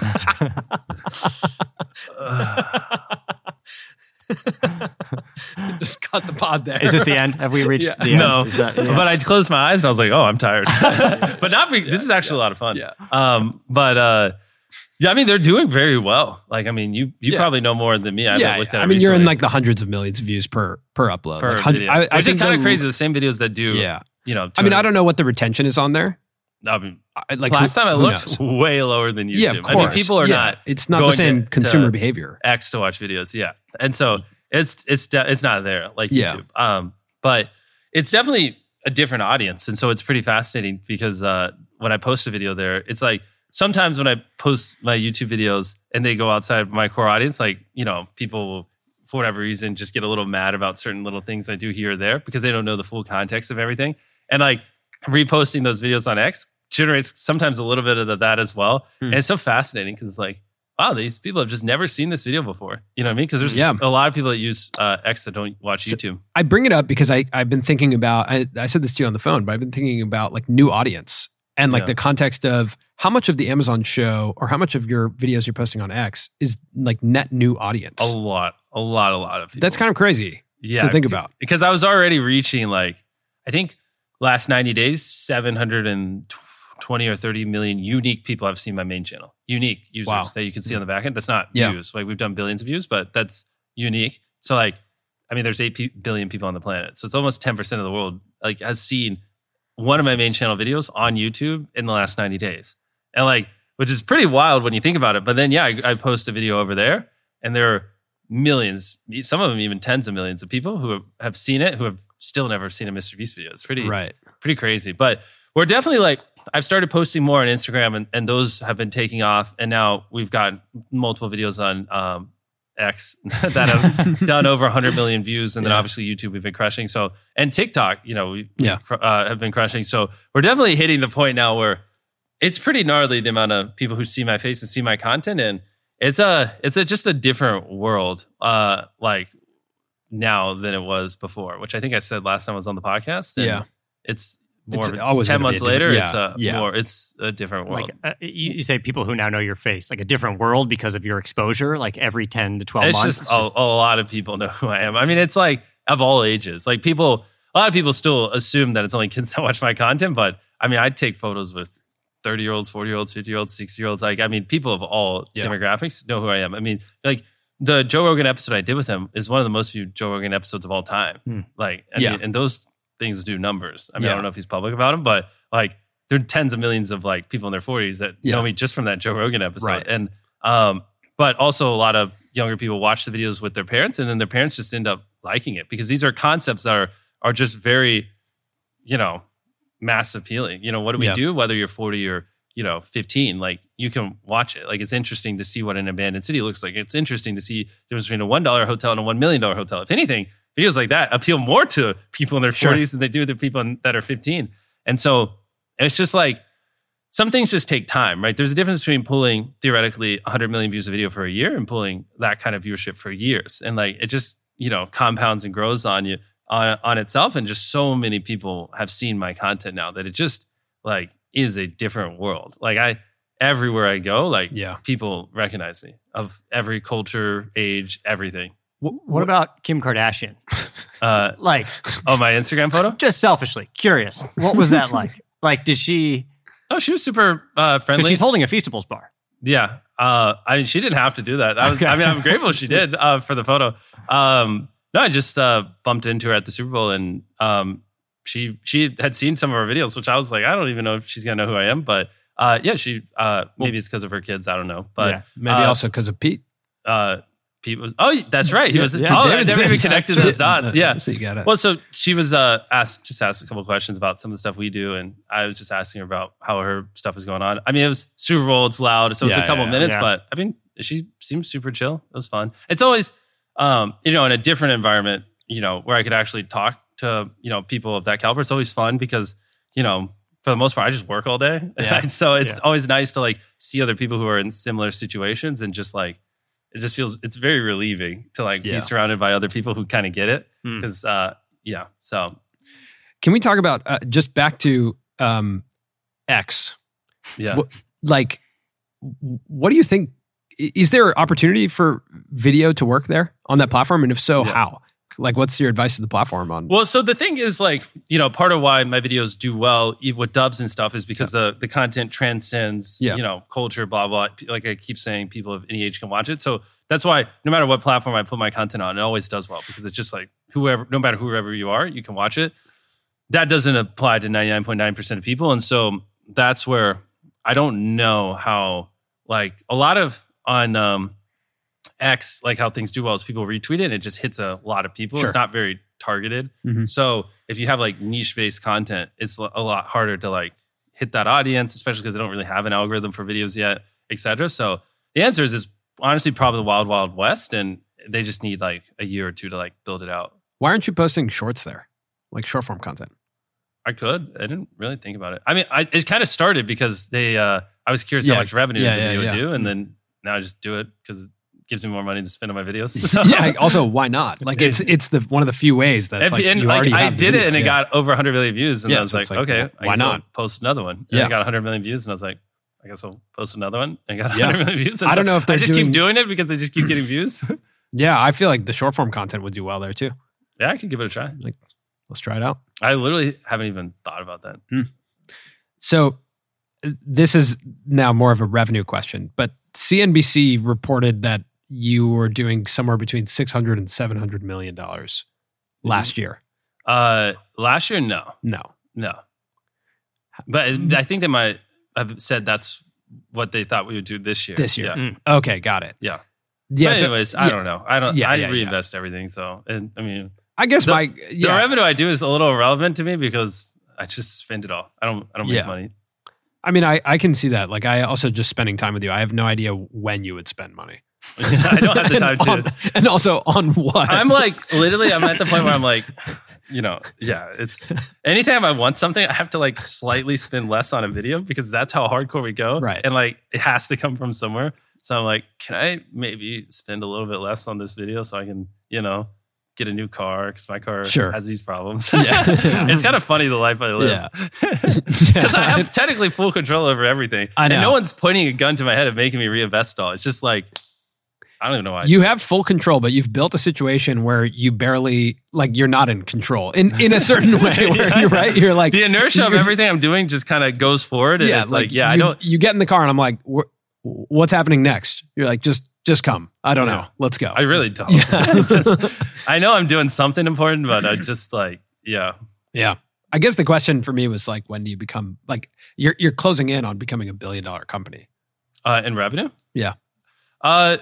Just cut the pod there. Is this the end? Have we reached Yeah. the end? No, Is that- yeah. but I closed my eyes and I was like, "Oh, I'm tired." but not. Be, this is actually a lot of fun. Yeah. Um. But uh, yeah. I mean, they're doing very well. Like, I mean, you you Yeah. probably know more than me. I haven't yeah, looked at I it mean, you're in recently. like the hundreds of millions of views per per upload. per like hundred, video, I, I which is think kind of the- crazy. The same videos that do. Yeah, You know. I mean, I don't know what the retention is on there. I mean, I, like last who- time I who looked, knows? way lower than YouTube. Yeah, of course. I mean, people are Yeah. not. It's not the going same to- consumer to behavior. X to watch videos. Yeah, and so it's it's de- it's not there like Yeah. YouTube. Um, but it's definitely a different audience, and so it's pretty fascinating because uh, when I post a video there, it's like sometimes when I post my YouTube videos and they go outside my core audience, like you know, people will, for whatever reason just get a little mad about certain little things I do here or there because they don't know the full context of everything, and like reposting those videos on X generates sometimes a little bit of that as well. Hmm. And it's so fascinating because it's like, wow, these people have just never seen this video before. You know what I mean? Because there's Yeah. a lot of people that use uh, X that don't watch So- YouTube. I bring it up because I I've been thinking about. I, I said this to you on the phone, but I've been thinking about like new audience and like Yeah. the context of how much of the Amazon show or how much of your videos you're posting on X is like net new audience. A lot, a lot, a lot of people. That's kind of crazy yeah, to think about. because I was already reaching like, I think last ninety days, seven hundred twenty or thirty million unique people have seen my main channel. Unique users Wow. that you can see on the back end. That's not Yeah. views. Like we've done billions of views, but that's unique. So like, I mean, there's eight pe- billion people on the planet. So it's almost ten percent of the world like has seen one of my main channel videos on YouTube in the last ninety days. And like, which is pretty wild when you think about it. But then, yeah, I, I post a video over there and there are millions, some of them even tens of millions of people who have, have seen it, who have still never seen a Mister Beast video. It's pretty, Right. pretty crazy. But we're definitely like, I've started posting more on Instagram and, and those have been taking off. And now we've got multiple videos on um, X that have done over one hundred million views. And then Yeah. obviously YouTube, we've been crushing. So, and TikTok, you know, we Yeah. we, uh, have been crushing. So we're definitely hitting the point now where it's pretty gnarly the amount of people who see my face and see my content. And it's a, it's a, just a different world, uh, like now than it was before, which I think I said last time I was on the podcast. And Yeah. It's more It's of a- always ten gonna be a months different- later, yeah, it's a yeah. more, it's a different world. Like uh, you, you say, people who now know your face, like a different world because of your exposure. Like every ten to twelve it's months, just, a, a lot of people know who I am. I mean, it's like of all ages. Like people, a lot of people still assume that it's only kids that watch my content. But I mean, I take photos with thirty year olds, forty year olds, fifty year olds, sixty year olds. Like, I mean, people of all Yeah. demographics know who I am. I mean, like the Joe Rogan episode I did with him is one of the most viewed Joe Rogan episodes of all time. Hmm. Like, I Yeah. mean, and those things do numbers. I mean, Yeah. I don't know if he's public about them, but like, there are tens of millions of like people in their forties that Yeah. know me just from that Joe Rogan episode. Right. And, um, but also a lot of younger people watch the videos with their parents, and then their parents just end up liking it because these are concepts that are, are just very, you know, mass appealing. You know, what do we Yeah. do? Whether you're forty or, you know, fifteen, like you can watch it. Like it's interesting to see what an abandoned city looks like. It's interesting to see the difference between a one dollar hotel and a one million dollar hotel. If anything, videos like that appeal more to people in their Sure. forties than they do to people in, that are fifteen. And so it's just like, some things just take time, right? There's a difference between pulling theoretically one hundred million views of video for a year and pulling that kind of viewership for years. And like, it just, you know, compounds and grows on you on, on itself. And just so many people have seen my content now that it just like is a different world. Like I, everywhere I go, like Yeah. people recognize me of every culture, age, everything. What about Kim Kardashian? Uh, Like, oh, my Instagram photo? just selfishly curious, what was that like? Like, did she? Oh, she was super uh, Because friendly. she's holding a Feastables bar. Yeah. Uh, I mean, she didn't have to do that. I, was, Okay. I mean, I'm grateful she did uh, for the photo. Um, no, I just uh, bumped into her at the Super Bowl, and um, she she had seen some of our videos, which I was like, I don't even know if she's gonna know who I am, but uh, yeah, she uh, maybe it's because of her kids, I don't know, but Yeah. Maybe uh, also because of Pete. uh, Pete was. Oh, that's right. He was. Yeah, oh, I David never said- even connected those dots. Yeah. So you got it. Well, so she was uh, asked, just asked a couple questions about some of the stuff we do, and I was just asking her about how her stuff is going on. I mean, it was Super Bowl, it's loud, so it was Yeah, a couple yeah, minutes, yeah. but I mean, she seemed super chill. It was fun. It's always, um, you know, in a different environment, you know, where I could actually talk to, you know, people of that caliber. It's always fun because, you know, for the most part, I just work all day. Yeah. So it's Yeah. always nice to like see other people who are in similar situations and just like, it just feels, it's very relieving to like Yeah. be surrounded by other people who kind of get it. Hmm. Cause, uh, yeah. So, Can we talk about uh, just back to um, X? yeah. What, like, what do you think? i- Is there opportunity for video to work there on that platform? And if so, Yeah. how? Like, what's your advice to the platform on? Well, so the thing is, like, you know, part of why my videos do well even with dubs and stuff is because the the content transcends, Yeah. you know, culture, blah, blah. Like I keep saying, people of any age can watch it. So that's why no matter what platform I put my content on, it always does well because it's just like whoever, no matter whoever you are, you can watch it. That doesn't apply to ninety-nine point nine percent of people. And so that's where I don't know how, like, a lot of on, um, X, like how things do well is people retweet it and it just hits a lot of people. Sure. It's not very targeted. Mhm. So if you have like niche based content, it's a lot harder to like hit that audience, especially because they don't really have an algorithm for videos yet, et cetera. So the answer is, is honestly probably the wild, wild west. And they just need like a year or two to like build it out. Why aren't you posting shorts there, like short form content? I could. I didn't really think about it. I mean, I, it kind of started because they, uh, I was curious Yeah. how much revenue Yeah, the yeah, video would yeah. do. And then now I just do it because it gives me more money to spend on my videos. So. Yeah. Also, why not? Like, it's it's the one of the few ways that's And, like, and, you like, already I have the did it video. and it Yeah. got over one hundred million views. And Yeah, I was so like, it's like, okay, well, I why guess I'll not? post another one. And Yeah. I got one hundred million views. And I was like, I guess I'll post another one. And I got Yeah. one hundred million views. And I don't so know if they're I just doing- keep doing it because they just keep getting views. Yeah, I feel like the short form content would do well there too. Yeah, I could give it a try. Let's try it out. I literally haven't even thought about that. So uh, this is now more of a revenue question, but C N B C reported that you were doing somewhere between six hundred and seven hundred million dollars last year. Uh, last year, no, No. no. But I think they might have said that's what they thought we would do this year. This year. Yeah. Okay, got it. Yeah. Yeah. but so- anyways, I yeah, don't know. I don't, Yeah, I yeah, yeah. reinvest everything. So, and, I mean, I guess the- my the yeah. revenue I do is a little irrelevant to me because I just spend it all. I don't, I don't make Yeah. money. I mean, I, I can see that. Like, I also just spending time with you. I have no idea when you would spend money. I don't have the time and, to. on, and also on what? I'm like, literally, I'm at the point where I'm like, you know, yeah, it's anytime I want something, I have to like slightly spend less on a video because that's how hardcore we go. Right. And like, it has to come from somewhere. So I'm like, can I maybe spend a little bit less on this video so I can, you know, get a new car because my car Sure. has these problems. Yeah. It's kind of funny the life I live. Yeah. Because I have technically full control over everything. I know. And no one's pointing a gun to my head and making me reinvest it all. It's just like, I don't even know why. You have full control, but you've built a situation where you barely, like, you're not in control in, in a certain way where Yeah. you're right. You're like, the inertia of you're- everything I'm doing just kind of goes forward. And yeah, it's like, yeah, you, I don't. You get in the car and I'm like, "Wh- what's happening next? You're like, just just come. I don't Yeah. know. Let's go. I really don't. Yeah. I just, I know I'm doing something important, but I just like, yeah. Yeah. I guess the question for me was like, when do you become like you're you're closing in on becoming a billion dollar company? Uh, in revenue? Yeah. Uh,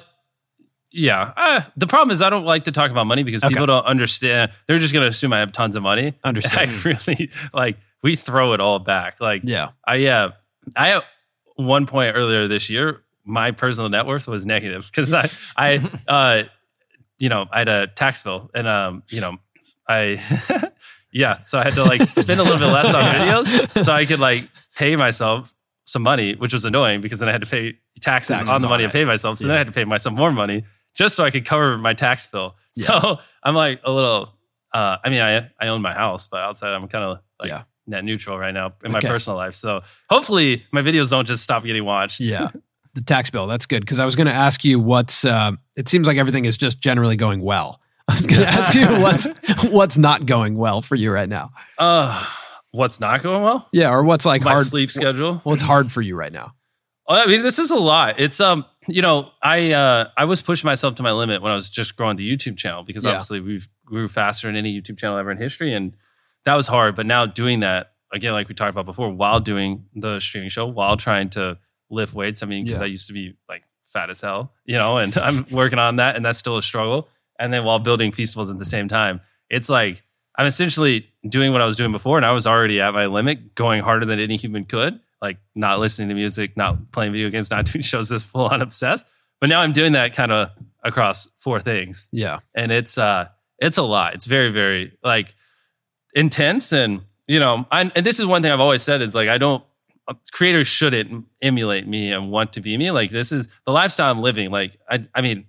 yeah. Uh, the problem is I don't like to talk about money because Okay. people don't understand. They're just going to assume I have tons of money. Understand. I really like we throw it all back. Like, Yeah. I yeah. I at one point earlier this year, my personal net worth was negative because I I uh you know I had a tax bill and um you know I yeah so I had to like spend a little bit less on videos so I could like pay myself some money, which was annoying because then I had to pay taxes, Taxes on the on money it. I paid myself. So Yeah. then I had to pay myself more money just so I could cover my tax bill. So I'm like a little. Uh, I mean, I I own my house, but outside I'm kind of like Yeah. net neutral right now in my Okay. personal life. So hopefully my videos don't just stop getting watched. Yeah. The tax bill. That's good. Because I was going to ask you what's, uh, it seems like everything is just generally going well. I was going to ask you what's, what's not going well for you right now. Uh, what's not going well? Yeah. Or what's like My hard, sleep schedule. what's hard for you right now. I mean, this is a lot. It's um, you know, I uh, I was pushing myself to my limit when I was just growing the YouTube channel because Yeah. obviously we've grew faster than any YouTube channel ever in history, and that was hard. But now doing that again, like we talked about before, while doing the streaming show, while trying to lift weights. I mean, because Yeah. I used to be like fat as hell, you know, and I'm working on that, and that's still a struggle. And then while building Feastables at the same time, it's like I'm essentially doing what I was doing before, and I was already at my limit, going harder than any human could. Like not listening to music, not playing video games, not doing shows, just full on obsessed. But now I'm doing that kind of across four things, Yeah. and it's uh, it's a lot. It's very, very like intense, and you know, I, and this is one thing I've always said is like I don't creators shouldn't emulate me and want to be me. Like this is the lifestyle I'm living. Like I, I mean,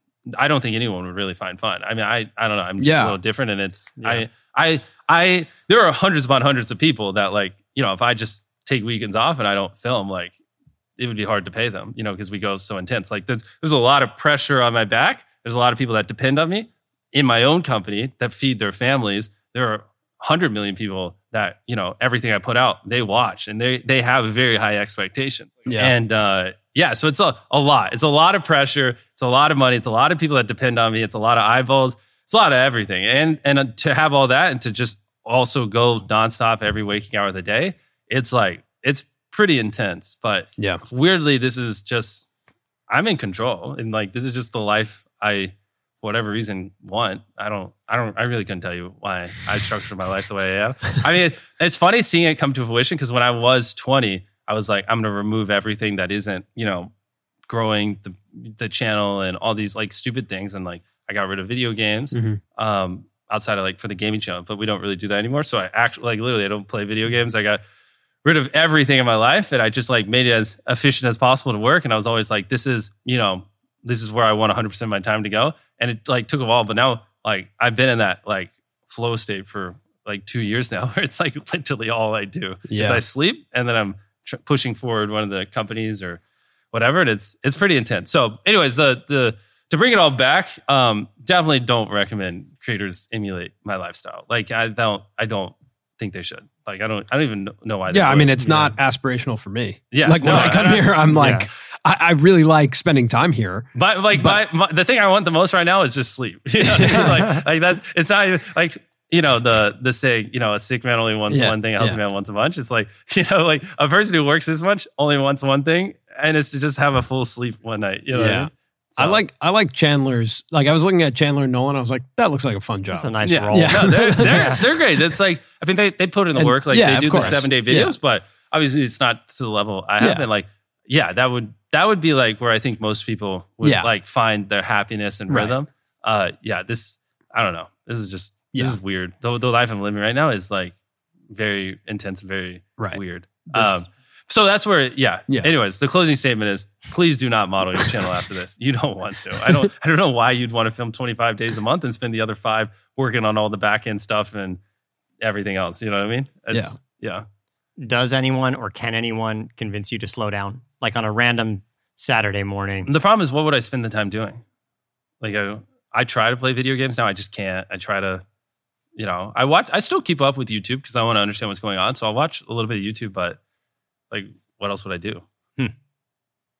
I don't think anyone would really find fun. I mean, I, I don't know. I'm just Yeah. a little different, and it's Yeah. I, I, I. There are hundreds upon hundreds of people that like you know if I just take weekends off and I don't film, like it would be hard to pay them, you know, because we go so intense. Like there's there's a lot of pressure on my back. There's a lot of people that depend on me in my own company that feed their families. There are one hundred million people that, you know, everything I put out, they watch and they they have a very high expectation. Yeah. And uh, yeah, so it's a, a lot. It's a lot of pressure. It's a lot of money. It's a lot of people that depend on me. It's a lot of eyeballs. It's a lot of everything. And and uh, to have all that and to just also go nonstop every waking hour of the day, it's like, it's pretty intense. But Yeah. weirdly, this is just, I'm in control. And like, this is just the life I, for whatever reason, want. I don't, I don't, I really couldn't tell you why I structured my life the way I am. I mean, it's funny seeing it come to fruition because when I was twenty, I was like, I'm going to remove everything that isn't, you know, growing the the channel and all these like stupid things. And like, I got rid of video games Mhm. um, outside of like for the gaming channel, but we don't really do that anymore. So I actually, like, literally, I don't play video games. I got rid of everything in my life and I just like made it as efficient as possible to work. And I was always like, this is, you know, this is where I want one hundred percent of my time to go. And it like took a while, but now like I've been in that like flow state for like two years now, where it's like literally all I do is Yeah. I sleep and then I'm tr- pushing forward one of the companies or whatever. And it's, it's pretty intense. So anyways, the, the, to bring it all back, um, definitely don't recommend creators emulate my lifestyle. Like I don't, I don't think they should. Like I don't, I don't even know why. they Yeah, I do mean, it. it's not aspirational for me. Yeah, like when no, I come I- here, I'm like, Yeah. I, I really like spending time here. But like But- my, my, the thing I want the most right now is just sleep. You know what I mean? like, like that. It's not even like, you know, the the saying, you know, a sick man only wants Yeah, one thing, a healthy yeah. man wants a bunch. It's like, you know, like a person who works this much only wants one thing, and it's to just have a full sleep one night. You know what I Yeah. mean? I So- like I like Chandler's. Like I was looking at Chandler and Nolan. I was like, that looks like a fun job. That's a nice Yeah, role. Yeah. No, they're, they're, they're great. It's like, I mean, they, they put in the And- work. Like yeah, they of do the course. seven day Yeah. videos, but obviously it's not to the level I have Yeah. been. Like, yeah, that would, that would be like where I think most people would Yeah. like find their happiness and Right. rhythm. Uh, yeah, this, I don't know. This is just, Yeah. this is weird. The, the life I'm living right now is like very intense, very Right. weird. This- Um, so that's where, yeah. Yeah. Anyways, the closing statement is: please do not model your channel after this. You don't want to. I don't. I don't know why you'd want to film twenty-five days a month and spend the other five working on all the back end stuff and everything else. You know what I mean? It's, yeah. Does anyone or can anyone convince you to slow down? Like on a random Saturday morning? The problem is, what would I spend the time doing? Like, I, I try to play video games now. I just can't. I try to, you know, I watch. I still keep up with YouTube because I want to understand what's going on. So I'll watch a little bit of YouTube, but like, what else would I do? Hmm.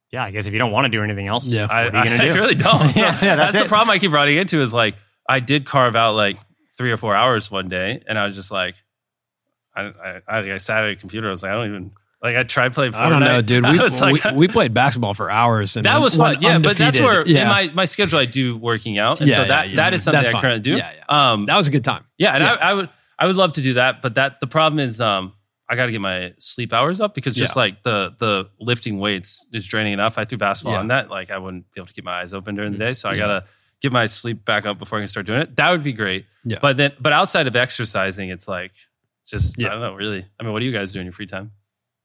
Yeah, I guess if you don't want to do anything else, Yeah. I, what are you going to I, do? I really don't. So yeah, yeah, that's that's the it. problem I keep running into is like, I did carve out like three or four hours one day, and I was just like, I, I, I sat at a computer. I was like, I don't even, like, I tried playing Fortnite. I don't know, dude. I We, was like, we, we played basketball for hours. And that was fun. went Yeah, but that's undefeated. where yeah. in my, my schedule I do working out. And Yeah, so yeah, that yeah. that is something That's I fine. currently do. Yeah, yeah. Um, that was a good time. yeah, and Yeah. I, I would I would love to do that, but that the problem is um I got to get my sleep hours up because just Yeah. like the the lifting weights is draining enough. I threw basketball Yeah. on that, like I wouldn't be able to keep my eyes open during the day. So I Yeah. gotta get my sleep back up before I can start doing it. That would be great. Yeah. But then, but outside of exercising, it's like it's just Yeah. I don't know really. I mean, what do you guys do in your free time?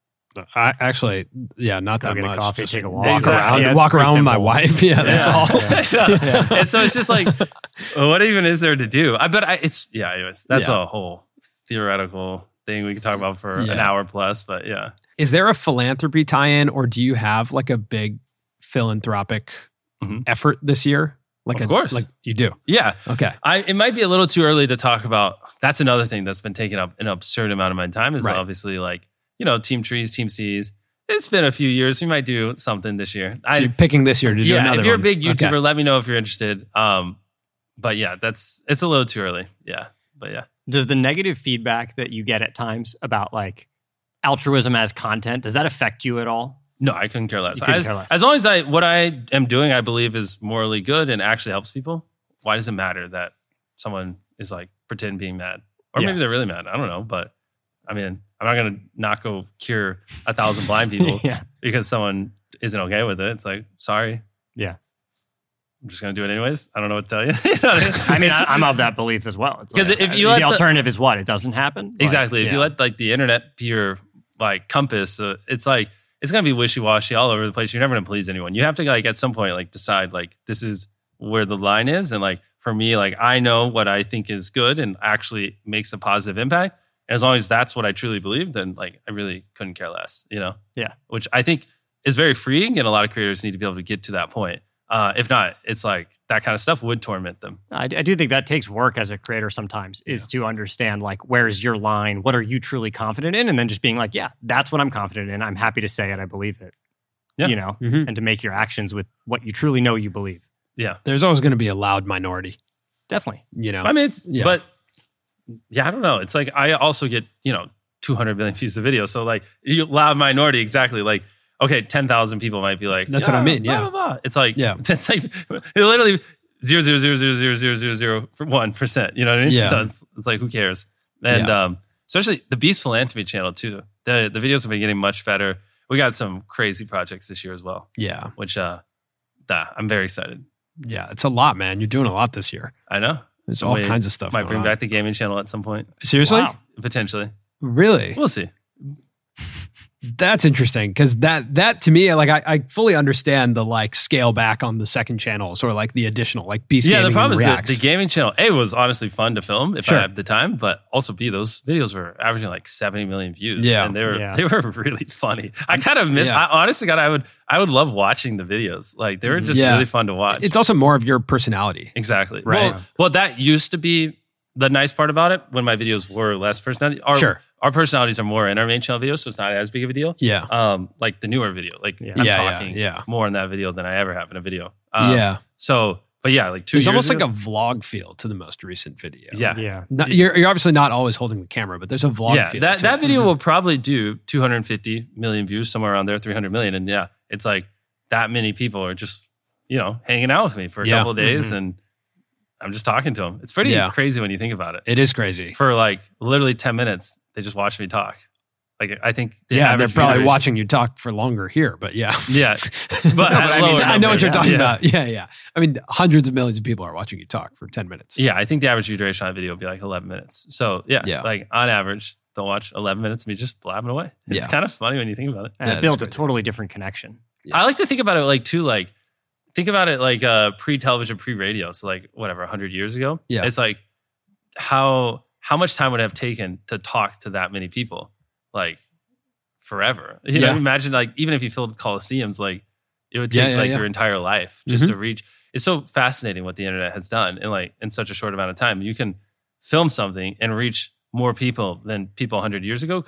I actually, yeah, not Go that get a much. coffee, Just take a walk. Walk Exactly. around, Yeah, it's walk pretty around with my simple. wife. Yeah, that's Yeah. all. Yeah. And so it's just like, what even is there to do? I bet I, it's yeah. Anyways, that's Yeah. a whole theoretical thing we could talk about for an Yeah. hour plus. But yeah, Is there a philanthropy tie-in, or do you have like a big philanthropic Mhm. effort this year? Like Of a, course. like you do. yeah. Okay. I it might be a little too early to talk about. That's another thing that's been taking up an absurd amount of my time. Is Right. obviously like you know Team Trees, Team C's. It's been a few years. We might do something this year. So you're picking this year to do yeah, another if you're one. a big YouTuber, Okay. let me know if you're interested. Um, but yeah, that's it's a little too early. Yeah, but yeah. Does the negative feedback that you get at times about like altruism as content, does that affect you at all? No, I couldn't care less. You couldn't As, care less. as long as I what I am doing, I believe is morally good and actually helps people. Why does it matter that someone is like pretend being mad, or Yeah. maybe they're really mad? I don't know, but I mean, I'm not gonna not go cure a thousand blind people Yeah. because someone isn't okay with it. It's like, sorry, Yeah. I'm just gonna do it anyways. I don't know what to tell you. You know what I mean, It's- I, I'm of that belief as well. It's 'Cause like, if uh, you the let the- alternative is what? It doesn't happen? Like, Exactly. If yeah. you let like the internet be your like compass, uh, it's like it's gonna be wishy washy all over the place. You're never gonna please anyone. You have to like at some point like decide like this is where the line is, and like for me, like I know what I think is good and actually makes a positive impact. And as long as that's what I truly believe, then like I really couldn't care less. You know? Yeah. Which I think is very freeing, and a lot of creators need to be able to get to that point. Uh, if not, it's like that kind of stuff would torment them. I, I do think that takes work as a creator sometimes is to understand like where's your line, what are you truly confident in, and then just being like, yeah, that's what I'm confident in. I'm happy to say it. I believe it. Yeah. You know, Mhm. and to make your actions with what you truly know you believe. Yeah. There's always going to be a loud minority. Definitely. You know. I mean, it's, Yeah. but yeah, I don't know. It's like, I also get, you know, two hundred million views of video. So like you loud minority, exactly. Like, okay, ten thousand people might be like, That's what I mean, blah, yeah. blah, blah. It's like, Yeah. it's like it literally zero, zero, zero, zero, zero, zero, zero, zero, one percent. You know what I mean? Yeah. So it's, it's like, who cares? And, um, especially the Beast Philanthropy channel too. The, the videos have been getting much better. We got some crazy projects this year as well, yeah. which, uh, da, I'm very excited. Yeah. It's a lot, man. You're doing a lot this year. I know. There's all Wait, kinds of stuff. Might going bring on. back the gaming channel at some point, Seriously? Wow. potentially. Really? We'll see. That's interesting because that that to me, like I, I fully understand the like scale back on the second channels or like the additional like Beast Yeah, Gaming the problem and is that Reacts. the gaming channel, A, was honestly fun to film if Sure. I had the time, but also B, those videos were averaging like seventy million views. Yeah. And they were Yeah. they were really funny. I kind of miss Yeah. I honestly God, I would I would love watching the videos. Like they were just Yeah. really fun to watch. It's also more of your personality. exactly. Right. Well, well, that used to be the nice part about it when my videos were less personality. Our, Sure. Our personalities are more in our main channel videos, so it's not as big of a deal. Yeah. Um, like the newer video. Like Yeah. I'm Yeah, yeah, talking yeah. more in that video than I ever have in a video. Um, yeah. So but yeah, like two There's years almost ago, like a vlog feel to the most recent video. yeah. Yeah. Not, you're, you're obviously not always holding the camera, but there's a vlog yeah, feel. that, to that it. video will probably do two hundred fifty million views, somewhere around there, three hundred million. And yeah, it's like that many people are just, you know, hanging out with me for a Yeah. couple of days Mhm. and I'm just talking to them. It's pretty Yeah. crazy when you think about it. It is crazy. For like literally ten minutes, they just watch me talk. Like I think the Yeah, they're average probably viewer is- watching you talk for longer here, but yeah. Yeah. but But at I, mean, lower I know what numbers. you're talking Yeah. about. Yeah, yeah. I mean, hundreds of millions of people are watching you talk for ten minutes. Yeah, I think the average view duration on a video would be like eleven minutes. So yeah, Yeah. like on average, they'll watch eleven minutes of me just blabbing away. It's Yeah. kind of funny when you think about it. And That it is builds a crazy. totally different connection. Yeah. I like to think about it like too, like think about it like uh pre-television, pre-radio. So like whatever, a hundred years ago. Yeah. It's like how how much time would it have taken to talk to that many people? Like forever. You Yeah. know, imagine like even if you filled coliseums, like it would Yeah, take yeah, like yeah. your entire life just Mhm. to reach. It's so fascinating what the internet has done in like in such a short amount of time. You can film something and reach more people than people a hundred years ago could have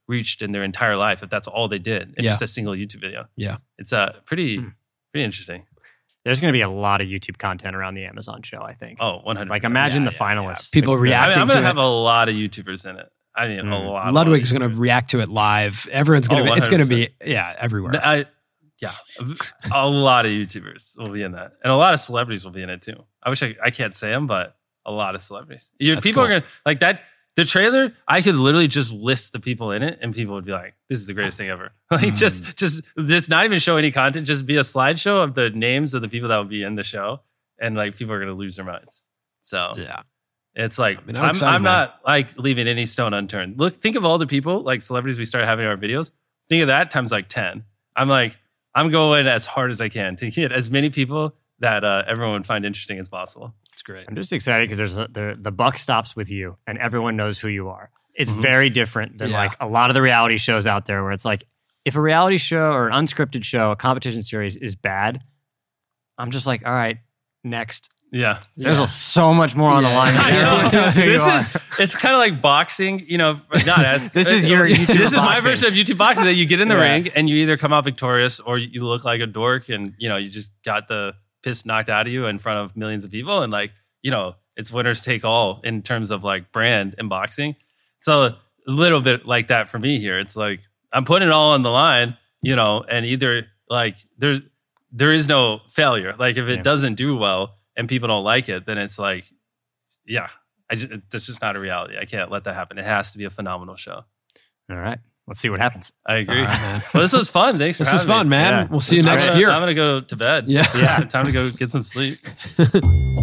reached in their entire life if that's all they did. It's Yeah. just a single YouTube video. Yeah. It's uh, pretty, Hmm. pretty interesting. There's going to be a lot of YouTube content around the Amazon show, I think. Oh, one hundred percent. Like imagine Yeah, the yeah, finalists. People The- I mean, reacting I'm going to to have it. a lot of YouTubers in it. I mean, a Mm. lot. Ludwig's going going to react to it live. Everyone's going to Oh, be, it's going to be, yeah, everywhere. I, yeah, a lot of YouTubers will be in that, and a lot of celebrities will be in it too. I wish I, I can't say them, but a lot of celebrities. You, That's people cool. are gonna like that. The trailer, I could literally just list the people in it, and people would be like, "This is the greatest thing ever." Like Mm. just, just, just not even show any content. Just be a slideshow of the names of the people that will be in the show, and like people are gonna lose their minds. So Yeah. it's like I mean, I'm I'm, excited, I'm man. not like leaving any stone unturned. Look, think of all the people like celebrities we started having in our videos. Think of that times like ten. I'm like, I'm going as hard as I can to get as many people that uh, everyone would find interesting as possible. It's great. I'm just excited because there's a, the the buck stops with you, and everyone knows who you are. It's Mhm. very different than Yeah. like a lot of the reality shows out there, where it's like if a reality show or an unscripted show, a competition series is bad, I'm just like, all right, next. Yeah. There's Yeah. a, so much more on Yeah. the line. I know. Everyone knows who you This are. is it's kind of like boxing, you know, not as This is your YouTube This is my boxing. version of YouTube boxing that you get in the Yeah. ring and you either come out victorious or you look like a dork and you know, you just got the piss knocked out of you in front of millions of people and like, you know, it's winners take all in terms of like brand in boxing. So a little bit like that for me here. It's like I'm putting it all on the line, you know, and either like there there is no failure. Like if it Yeah. doesn't do well and people don't like it, then it's like, yeah, I just, that's just not a reality. I can't let that happen. It has to be a phenomenal show. All right, let's see what happens. I agree. All right, man. Well, this was fun. Thanks for This is having fun, me. man. Yeah. We'll see you I'm next gonna- year. I'm gonna go to bed. Yeah. yeah. Time to go get some sleep.